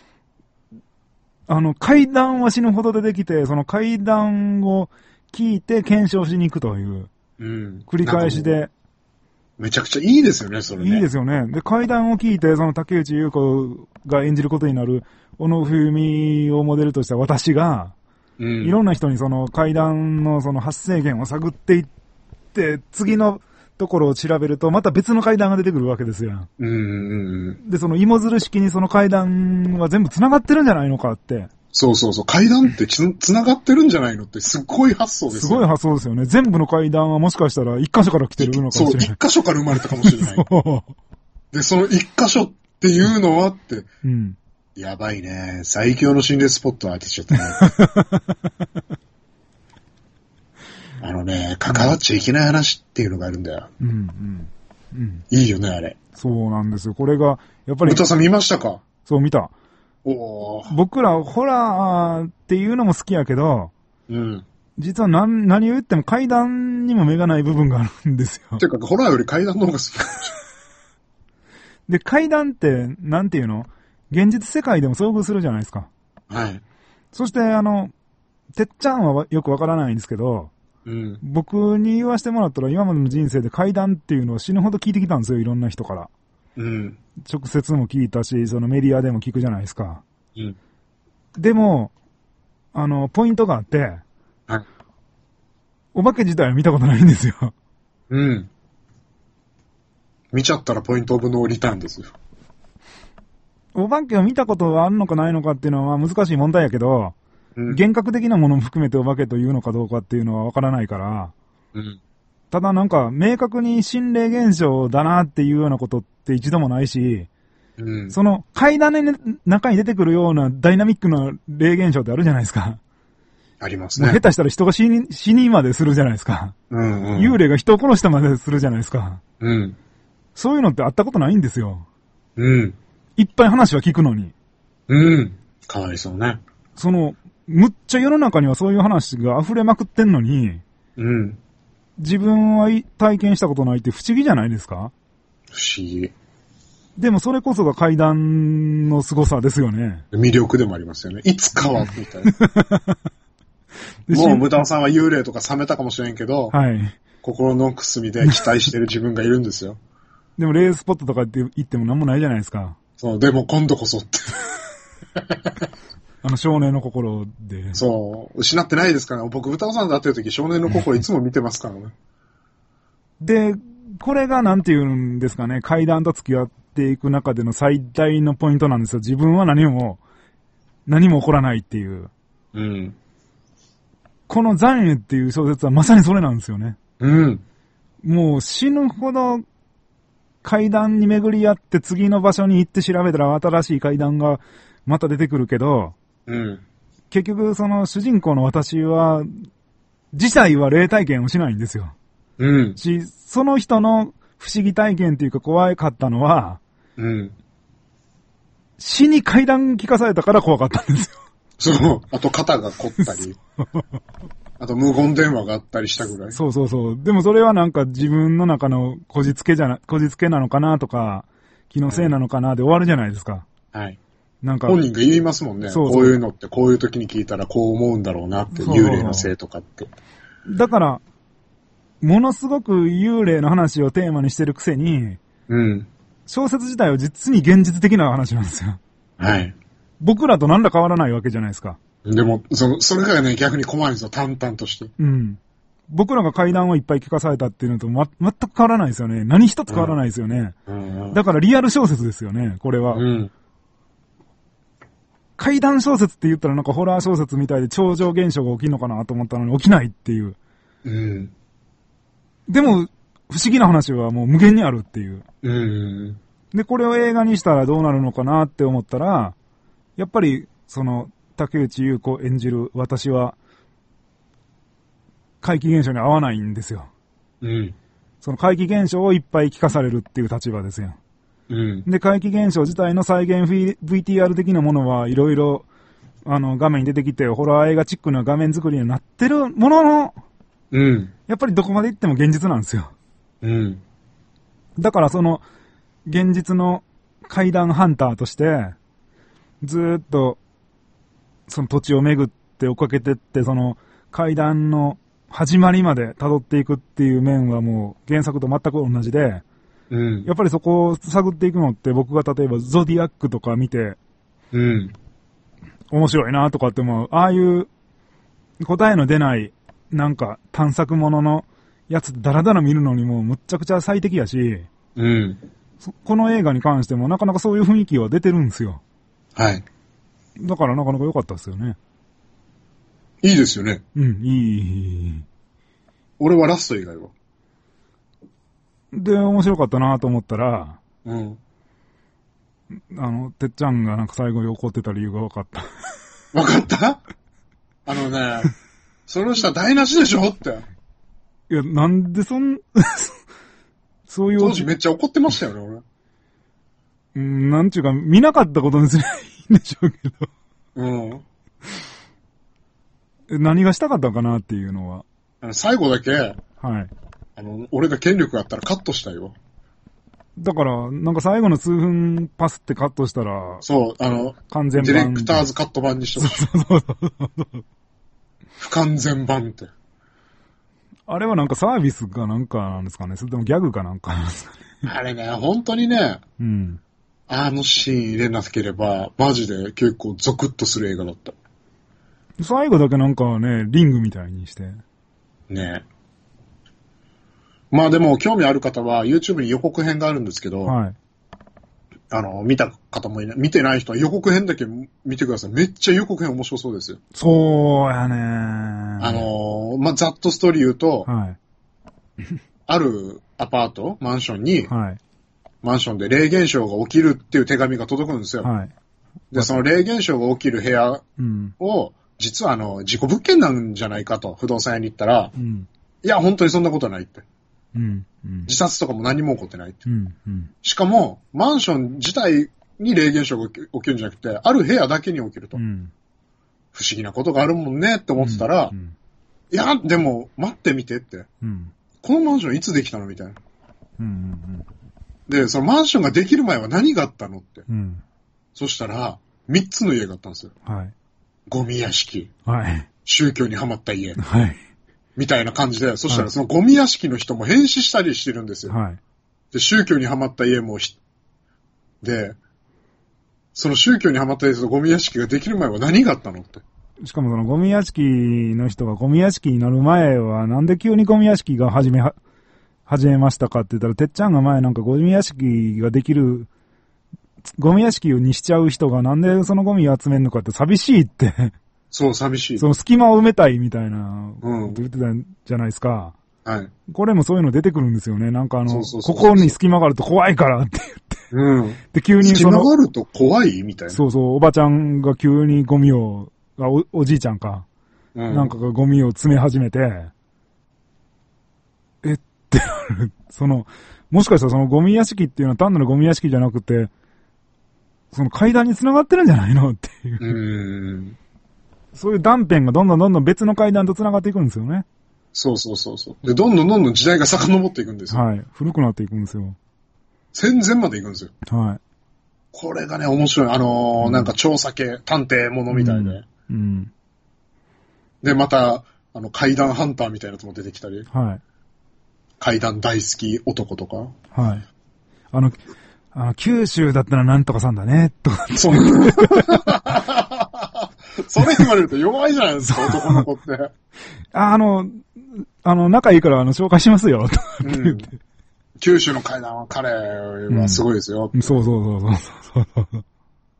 あの、怪談は死ぬほど出てきて、その怪談を聞いて検証しに行くという。うん。繰り返しで。 めちゃくちゃいいですよね、それね。 いいですよね。で、怪談を聞いて、その竹内優子が演じることになる、小野冬美をモデルとした私が、うん、いろんな人にその怪談のその発生源を探っていって、次のところを調べると、また別の怪談が出てくるわけですよ。うんうん、で、その芋づる式にその怪談は全部繋がってるんじゃないのかって。 そうそうそう。怪談ってつ繋がってるんじゃないのってすっごい発想ですよね。 すごい発想ですよね。全部の怪談はもしかしたら一箇所から来てるのかもしれない。 そう、一箇所から生まれたかもしれない。で、その一箇所っていうのはって、うん、やばいね。最強の心霊スポット当てちゃったね。あのね、関わっちゃいけない話っていうのがあるんだよ。うんうんうん、いいよね、あれ。 そうなんですよ。これが、やっぱり。 歌さん見ましたか？ そう、見た。 お僕らホラーっていうのも好きやけど、うん、実は何、何を言っても怪談にも目がない部分があるんですよ。 てか、ホラーより怪談の方が好き。 で、怪談って、なんていうの？現実世界でも遭遇するじゃないですか。はい。そして、あの、てっちゃんはよくわからないんですけど、うん、僕に言わせてもらったら今までの人生で怪談っていうのを死ぬほど聞いてきたんですよ、いろんな人から。うん、直接も聞いたし、そのメディアでも聞くじゃないですか。うん、でも、あの、ポイントがあって、はい、お化け自体は見たことないんですよ。 うん。見ちゃったらポイントオブノーリターンですよ。 お化けを見たことがあるのかないのかっていうのは難しい問題やけど、うん、幻覚的なものも含めてお化けというのかどうかっていうのはわからないから、うん、ただなんか明確に心霊現象だなっていうようなことって一度もないし、うん、その階段の中に出てくるようなダイナミックな霊現象ってあるじゃないですか。 ありますね。 下手したら人が死に、死にまでするじゃないですか。うんうん、幽霊が人を殺したまでするじゃないですか。うん、そういうのってあったことないんですよ。うん、いっぱい話は聞くのに。 うん。かわいそうね。 その、むっちゃ世の中にはそういう話が溢れまくってんのに、うん。自分は体験したことないって不思議じゃないですか？ 不思議。 でもそれこそが怪談の凄さですよね。 魅力でもありますよね。いつかは、みたいな。もう、無駄さんは幽霊とか冷めたかもしれんけど、はい。心の奥隅で期待してる自分がいるんですよ。 でも、霊スポットとかって言っても何もないじゃないですか。 そう、でも今度こそって。 あの少年の心で。 そう、失ってないですからね。僕、歌尾さんと会ってる時少年の心いつも見てますからね。 で、これがなんていうんですかね、怪談と付き合っていく中での最大のポイントなんですよ。自分は何も、何も起こらないっていう。うん。この残影っていう小説はまさにそれなんですよね。うん。もう死ぬほど階段に巡り合って次の場所に行って調べたら新しい階段がまた出てくるけど、うん、結局その主人公の私は自体は霊体験をしないんですよ。うん、し、その人の不思議体験っていうか怖かったのは、 うん。 死に階段聞かされたから怖かったんですよ。 そう。あと肩が凝ったり。あと無言電話があったりしたぐらい。 そうそうそう。でもそれはなんか自分の中のこじつけじゃな、こじつけなのかなとか、気のせいなのかなで終わるじゃないですか。 はい。 なんか。 本人が言いますもんね。そうそう、こういうのってこういう時に聞いたらこう思うんだろうなって、そうそうそう、幽霊のせいとかって。 だから、ものすごく幽霊の話をテーマにしてるくせに、 うん。 小説自体は実に現実的な話なんですよ。 はい。僕らと何ら変わらないわけじゃないですか。 でも、その、それがね、逆に怖いんですよ、淡々として。 うん。僕らが怪談をいっぱい聞かされたっていうのと、ま、全く変わらないですよね。何一つ変わらないですよね。うんうん、だからリアル小説ですよね、これは。うん。怪談小説って言ったらなんかホラー小説みたいで超常現象が起きるのかなと思ったのに起きないっていう。うん。でも、不思議な話はもう無限にあるっていう。うん。で、これを映画にしたらどうなるのかなって思ったら、やっぱり、その、竹内優子演じる私は、怪奇現象に合わないんですよ。うん。その怪奇現象をいっぱい聞かされるっていう立場ですよ。うん。で、怪奇現象自体の再現 ブイティーアール 的なものはいろいろ、あの、画面に出てきて、ホラー映画チックな画面作りになってるものの、うん。やっぱりどこまで行っても現実なんですよ。うん。だからその、現実の怪談ハンターとして、ずーっと、その土地を巡って追っかけてって、その怪談の始まりまで辿っていくっていう面はもう原作と全く同じで、うん、やっぱりそこを探っていくのって僕が例えばゾディアックとか見て、うん、面白いなとかって思う、ああいう答えの出ないなんか探索物のやつダラダラ見るのにもむっちゃくちゃ最適やし、うん、この映画に関してもなかなかそういう雰囲気は出てるんですよ。はい。だからなかなか良かったですよね。 いいですよね。 うん、いい。 俺はラスト以外は。 で、面白かったなと思ったら、うん。あの、てっちゃんがなんか最後に怒ってた理由が分かった。 分かったあのね、その人は台無しでしょって。 いや、なんでそん、そういう。 当時めっちゃ怒ってましたよね、俺。 うん、なんちゅうか、見なかったことにすればいいんでしょうけど。うん。何がしたかったかなっていうのは。 あの最後だけ、はい。あの、俺が権力があったらカットしたいよ。 だから、なんか最後の数分パスってカットしたら、 そう、あの、 完全版。 ディレクターズカット版にしてほしい。そうそうそうそう。不完全版って。 あれはなんかサービスかなんかなんですかね。それともギャグかなんかなんですかね。 あれね、本当にね、うん。あのシーン入れなければ、マジで結構ゾクッとする映画だった。 最後だけなんかね、リングみたいにして。 ねえ。まあでも、興味ある方は YouTube に予告編があるんですけど、はい。あの、見た方もいない、見てない人は予告編だけ見てください。めっちゃ予告編面白そうですよ。 そうやねー。 あのー、まあ、ざっとストーリー言うと、はい。あるアパート、マンションに、はい。マンションで霊現象が起きるっていう手紙が届くんですよ。はい。で、その霊現象が起きる部屋を、うん、実はあの、事故物件なんじゃないかと、不動産屋に行ったら、うん、いや、本当にそんなことないって。うんうん、自殺とかも何も起こってないって、うんうん。しかも、マンション自体に霊現象が起きるんじゃなくて、ある部屋だけに起きると。うん、不思議なことがあるもんねって思ってたら、うんうん、いや、でも、待ってみてって、うん。このマンションいつできたのみたいな。うんうんうん、で、そのマンションができる前は何があったのって。うん、そしたら、三つの家があったんですよ。はい、ゴミ屋敷。はい、宗教にはまった家。はい、みたいな感じで、そしたらそのゴミ屋敷の人も変死したりしてるんですよ。はい、で、宗教にはまった家もひ、で、その宗教にはまった家とゴミ屋敷ができる前は何があったのって。 しかもそのゴミ屋敷の人がゴミ屋敷になる前は、なんで急にゴミ屋敷が始めは、始めましたかって言ったら、てっちゃんが前なんかゴミ屋敷ができる、ゴミ屋敷にしちゃう人がなんでそのゴミを集めるのかって寂しいって。 そう、寂しい。 その隙間を埋めたいみたいなこと言ってたんじゃないですか。うん、はい。これもそういうの出てくるんですよね。なんかあの、ここに隙間があると怖いからって言って。うん。で、急にその。 隙間があると怖いみたいな。 そうそう、おばちゃんが急にゴミを、あ お, おじいちゃんか。うん。なんかがゴミを詰め始めて、えってってなる。その、もしかしたらそのゴミ屋敷っていうのは単なるゴミ屋敷じゃなくて、その階段に繋がってるんじゃないのっていう。 うーん。 そういう断片がどんどんどんどん別の階段と繋がっていくんですよね。 そうそうそうそう。で、どんどんどんどん時代が遡っていくんですよ。 はい。古くなっていくんですよ。 戦前まで行くんですよ。 はい。 これがね、面白い。あのーうん、なんか調査系、探偵ものみたいで。うん。うん、で、また、あの、階段ハンターみたいなやつも出てきたり。はい。階段大好き男とか。 はい。あの、あの、九州だったらなんとかさんだね、とか。そう。 それ言われると弱いじゃないですか、男の子って。 あ、あの、あの、仲いいからあの紹介しますよ、とかって言って、うん。 九州の階段は彼はすごいですよ。 うん、そうそうそうそうそう。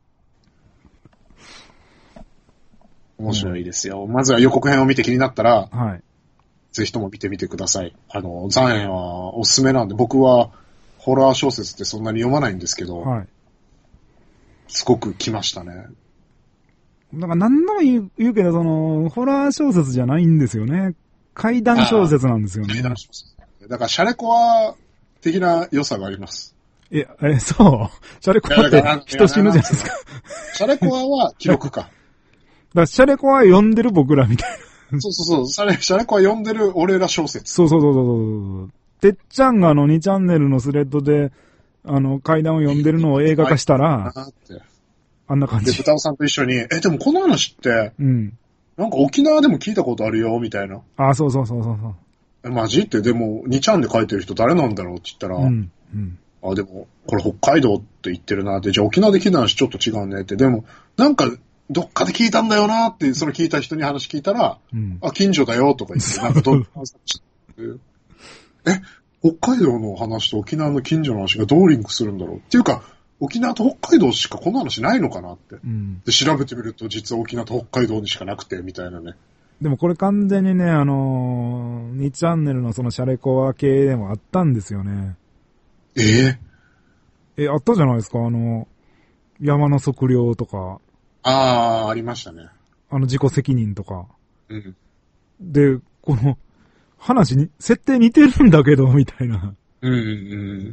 面白いですよ。まずは予告編を見て気になったら、はい。ぜひとも見てみてください。あの、残影はおすすめなんで、僕はホラー小説ってそんなに読まないんですけど、はい。すごく来ましたね。 だから何度も言う、言うけど、その、ホラー小説じゃないんですよね。怪談小説なんですよね。怪談小説。 だからシャレコア的な良さがあります。 え、え、そう。シャレコアって人死ぬじゃないですか。 シャレコアは記録か。 だからシャレコア読んでる僕らみたいな。 そうそうそう。シャレ、シャレコア読んでる俺ら小説。 そうそうそうそうそう。てっちゃんがあのにチャンネルのスレッドで、あの、怪談を読んでるのを映画化したら、あんな感じ。 で、豚尾さんと一緒に、え、でもこの話って、うん。なんか沖縄でも聞いたことあるよ、みたいな。 あ、そうそうそうそうそう。 え、マジって、でも、にちゃんで書いてる人誰なんだろうって言ったら、うん。うん。あ、でも、これ北海道って言ってるなって、じゃあ沖縄で聞いた話ちょっと違うねって、でも、なんか、どっかで聞いたんだよなって、その聞いた人に話聞いたら、うん、あ、近所だよとか言って、なんかどんな話え、北海道の話と沖縄の近所の話がどうリンクするんだろうっていうか、沖縄と北海道しかこの話ないのかなって、うん。で、調べてみると実は沖縄と北海道にしかなくて、みたいなね。 でもこれ完全にね、あのー、にチャンネルのそのシャレコア系でもあったんですよね。 えー、 え、あったじゃないですか、あの、山の測量とか。 ああ、ありましたね。 あの自己責任とか。うん。で、この、話に、設定似てるんだけど、みたいな。うんうん。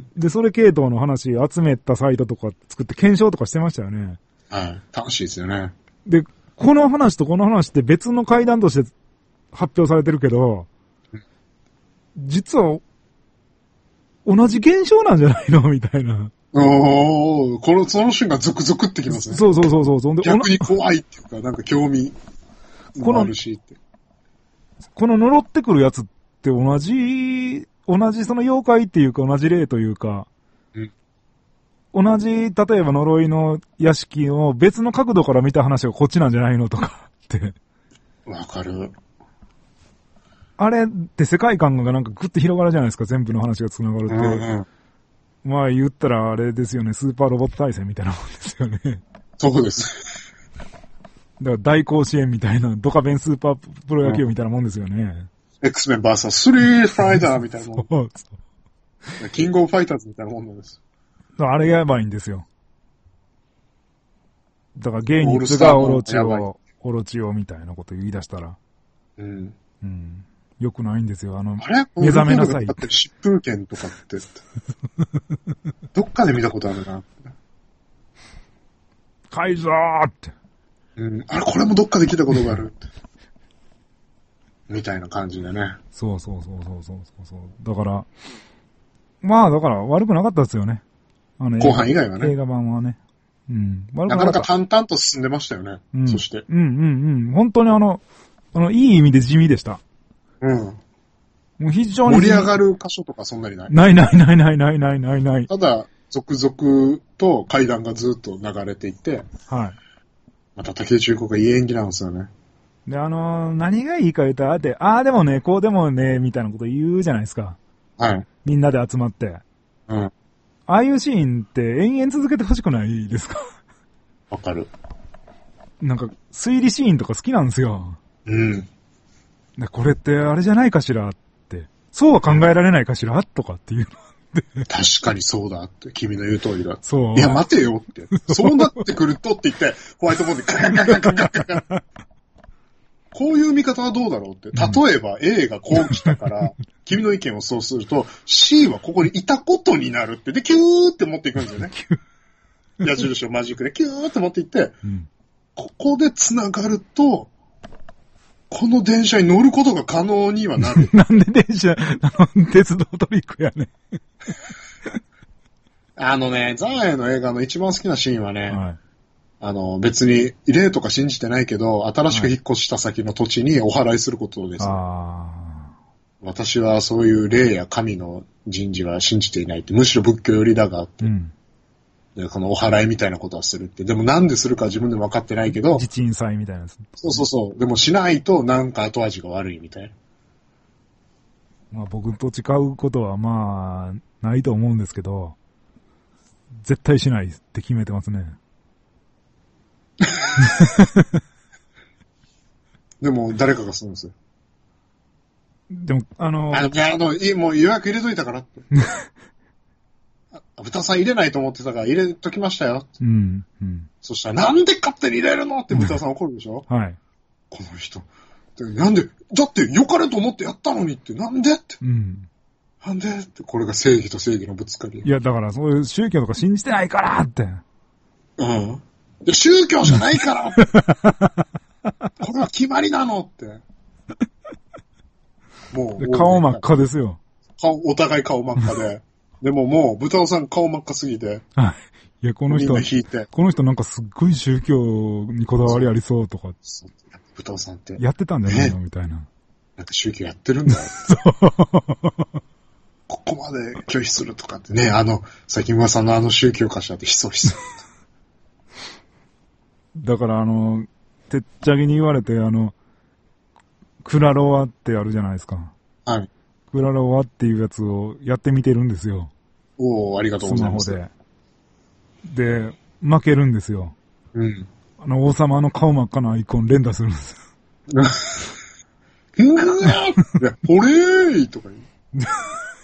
で、それ系統の話集めたサイトとか作って検証とかしてましたよね。 はい。楽しいですよね。 で、この話とこの話って別の階段として発表されてるけど、うん、実は、同じ現象なんじゃないのみたいな。 おー、この、その瞬間ゾクゾクってきますね。 そうそうそうそう。 逆に怖いっていうか、なんか興味もあるしって。 この呪ってくるやつって同じ、同じその妖怪っていうか同じ霊というか、うん、同じ、例えば呪いの屋敷を別の角度から見た話がこっちなんじゃないのとかって。 わかる。 あれって世界観がなんかグッと広がるじゃないですか、全部の話が繋がると。うんうん、まあ言ったらあれですよね、スーパーロボット対戦みたいなもんですよね。 そうです。 だから大甲子園みたいな、ドカベンスーパープロ野球みたいなもんですよね。 うん、X メン ブイエススリーファイターみたいなもん。そうそう。キングオブファイターズみたいなもんなんです。 あれやばいんですよ。だからゲイニッツがオロチオ、オロチオみたいなこと言い出したら。うん。うん。よくないんですよ。あの、あれ目覚めなさいって。 疾風剣とかって。どっかで見たことあるな。 カイザーって。 うん。あれ、これもどっかで聞いたことがある。みたいな感じでね。 そうそうそうそうそうそう。だから、まあだから悪くなかったですよね。 あの後半以外はね。 映画版はね。うん。 悪くなかった。なかなか淡々と進んでましたよね。うん、そして。 うんうんうん。本当にあの、あの、いい意味で地味でした。うん。もう非常に。 盛り上がる箇所とかそんなにない。 ないないないないないないないない。 ただ、続々と階段がずっと流れていって、はい。また竹内結子がいい演技なんですよね。 で、あのー、何がいいか言うたら、って、ああでもね、こうでもね、みたいなこと言うじゃないですか。はい。みんなで集まって。うん。ああいうシーンって延々続けてほしくないですか？ わかる。 なんか、推理シーンとか好きなんですよ。うん。これってあれじゃないかしらって。そうは考えられないかしらとかっていうの。 確かにそうだって。君の言う通りだ。そう。いや、待てよって。そうなってくるとって言って、ホワイトボードでカカカカカカカ。 こういう見方はどうだろうって。例えば A がこう来たから、君の意見をそうすると C はここにいたことになるって。で、キューって持っていくんですよね。矢印をマジックでキューって持っていって、うん、ここで繋がると、この電車に乗ることが可能にはなる。 なんで電車、あの、鉄道トリックやね。 あのね、ザーエの映画の一番好きなシーンはね、はい、あの、別に霊とか信じてないけど、新しく引っ越した先の土地にお祓いすることです。はい、私はそういう霊や神の人事は信じていないって、むしろ仏教寄りだがって。うん、でこのお祓いみたいなことはするって。でもなんでするか自分でも分かってないけど。 地鎮祭みたいなやつ。 そうそうそう。でもしないとなんか後味が悪いみたいな。まあ僕と違うことはまあ、ないと思うんですけど、絶対しないって決めてますね。 でも誰かがするんですよ。 でも、あのー、 あの、いや、あの、いもう予約入れといたからって。豚さん入れないと思ってたから入れときましたよ。うん。うん。そしたら、なんで勝手に入れるのって豚さん怒るでしょはい。この人。なんで、だって良かれと思ってやったのにって、なんでって。うん。なんでって、これが正義と正義のぶつかり。 いや、だからそういう宗教とか信じてないからって。 うん。いや、宗教じゃないからこれは決まりなのって。もう。 顔真っ赤ですよ。 顔、お互い顔真っ赤で。でももう、豚尾さん顔真っ赤すぎて。 はい。いや、この人、この人なんかすっごい宗教にこだわりありそうとか。そう。 豚尾さんって。 やってたんだよね、みたいな。 なんか宗教やってるんだよ。そう。ここまで拒否するとかってね、あの、最近噂のあの宗教家者ってひそひそ。 だからあの、てっちゃぎに言われて、あの、クラロワってあるじゃないですか。はい。クラロワっていうやつをやってみてるんですよ。 おー、ありがとうございます。 スマホで。で、負けるんですよ。うん。あの王様の顔真っ赤なアイコン連打するんですよ。 うわーほれーいとか言う。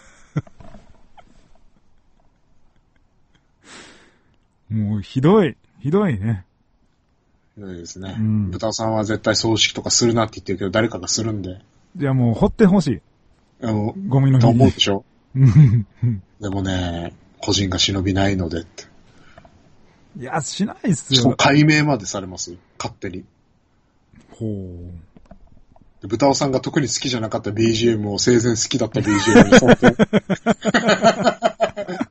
もうひどい、ひどいね。 ひどいですね。うん、豚さんは絶対葬式とかするなって言ってるけど、誰かがするんで。 いやもう掘ってほしい。あの、ゴミの日に。 と思うでしょでもね、個人が忍びないのでって。 いや、しないっすよ。 解明までされます勝手に。ほう。豚尾さんが特に好きじゃなかった ビージーエム を生前好きだった ビージーエム にされて。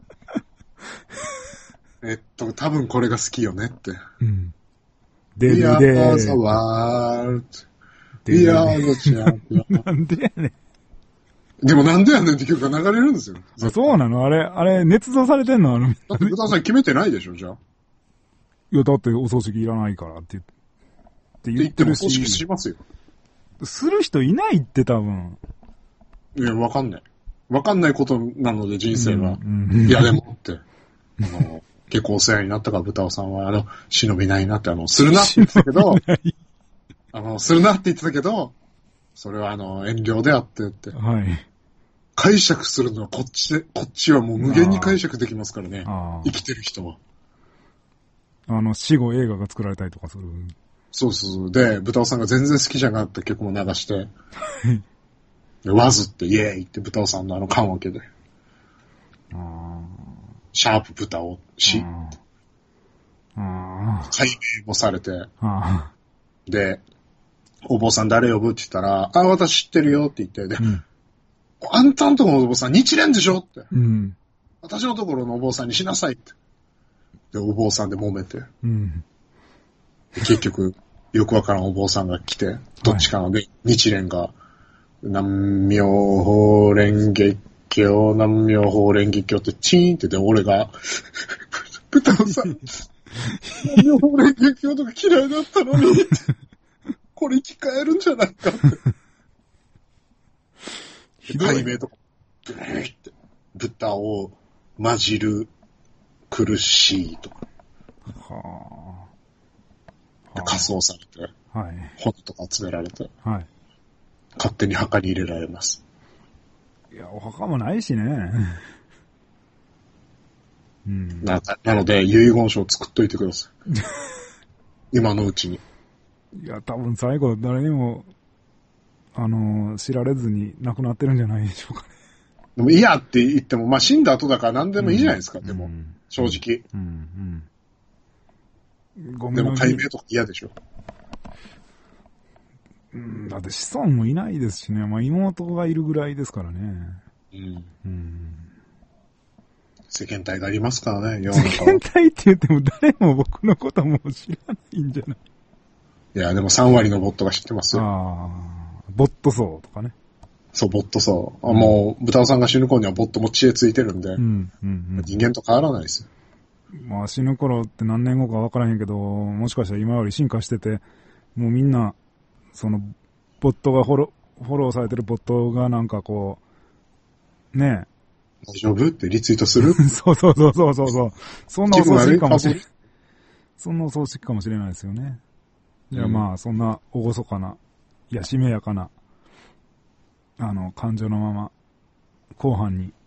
えっと、多分これが好きよねって。うん。 デリデー。The world. We are the champion. なんでやねん。 でもなんでやねんって曲が流れるんですよ。 あ、そうなのあれ、あれ、捏造されてんのあの。 だって豚さん決めてないでしょ、じゃあ。 いや、だってお葬式いらないからって言って言ってるし。 お葬式しますよ。 する人いないって多分。 いや、わかんない。わかんないことなので人生は。うんうん、いや、でもって。あの結構お世話になったから、豚尾さんは、あの、忍びないなって、あの、するなって言ってたけど、あの、するなって言ってたけど、それはあの、遠慮であってって。はい。解釈するのはこっちで、こっちはもう無限に解釈できますからね。生きてる人は。 あの、死後映画が作られたりとかする。 そうそう。で、豚尾さんが全然好きじゃなかった曲も流して、でワズってイエーイって豚尾さんのあの缶オケで。あシャープ豚尾し。解明もされて。で、お坊さん誰呼ぶって言ったら、あ、私知ってるよって言って、で、うん、あんたんところのお坊さん日蓮でしょって、うん。私のところのお坊さんにしなさいって。で、お坊さんで揉めて。うん、で結局、よくわからんお坊さんが来て、どっちかので、はい、日蓮が、南無法蓮華経、南無法蓮華経ってチーンってで、俺が、豚尾さん、南無法蓮華経とか嫌いだったのに、これ生き返るんじゃないかって。ひどい。解明とか、ブーって、豚を混じる苦しいとか。はあ。で、仮装されて、はい。骨とか集められて、はい。勝手に墓に入れられます。 いや、お墓もないしね。 うん。な、なので、遺言書を作っといてください。今のうちに。 いや、多分最後誰にも、あのー、知られずに亡くなってるんじゃないでしょうかね。 でも嫌って言っても、まあ死んだ後だから何でもいいじゃないですか、うん、でも、うん、正直。うんうん、ごめんでも解明とか嫌でしょ。 うん、だって子孫もいないですしね。まあ妹がいるぐらいですからね。うん。うん、 世間体がありますからね、世の中世間体って言っても誰も僕のことも知らないんじゃない？ いや、でもさん割のボットが知ってますよ。ああ。ボット層とかね。 そう、ボット層。あ、もう、豚尾さんが死ぬ頃にはボットも知恵ついてるんで、うんうんうん、人間と変わらないですよ。 まあ死ぬ頃って何年後か分からへんけど、もしかしたら今より進化してて、もうみんな、その、ボットがフォロー、フォローされてるボットがなんかこう、ねえ。大丈夫ってリツイートするそうそうそうそうそうそう。そんなお葬式かもしれない。そんなお葬式かもしれないですよね。いや、まあ、そんな、おごそかな、いや、しめやかな、あの、感情のまま、後半に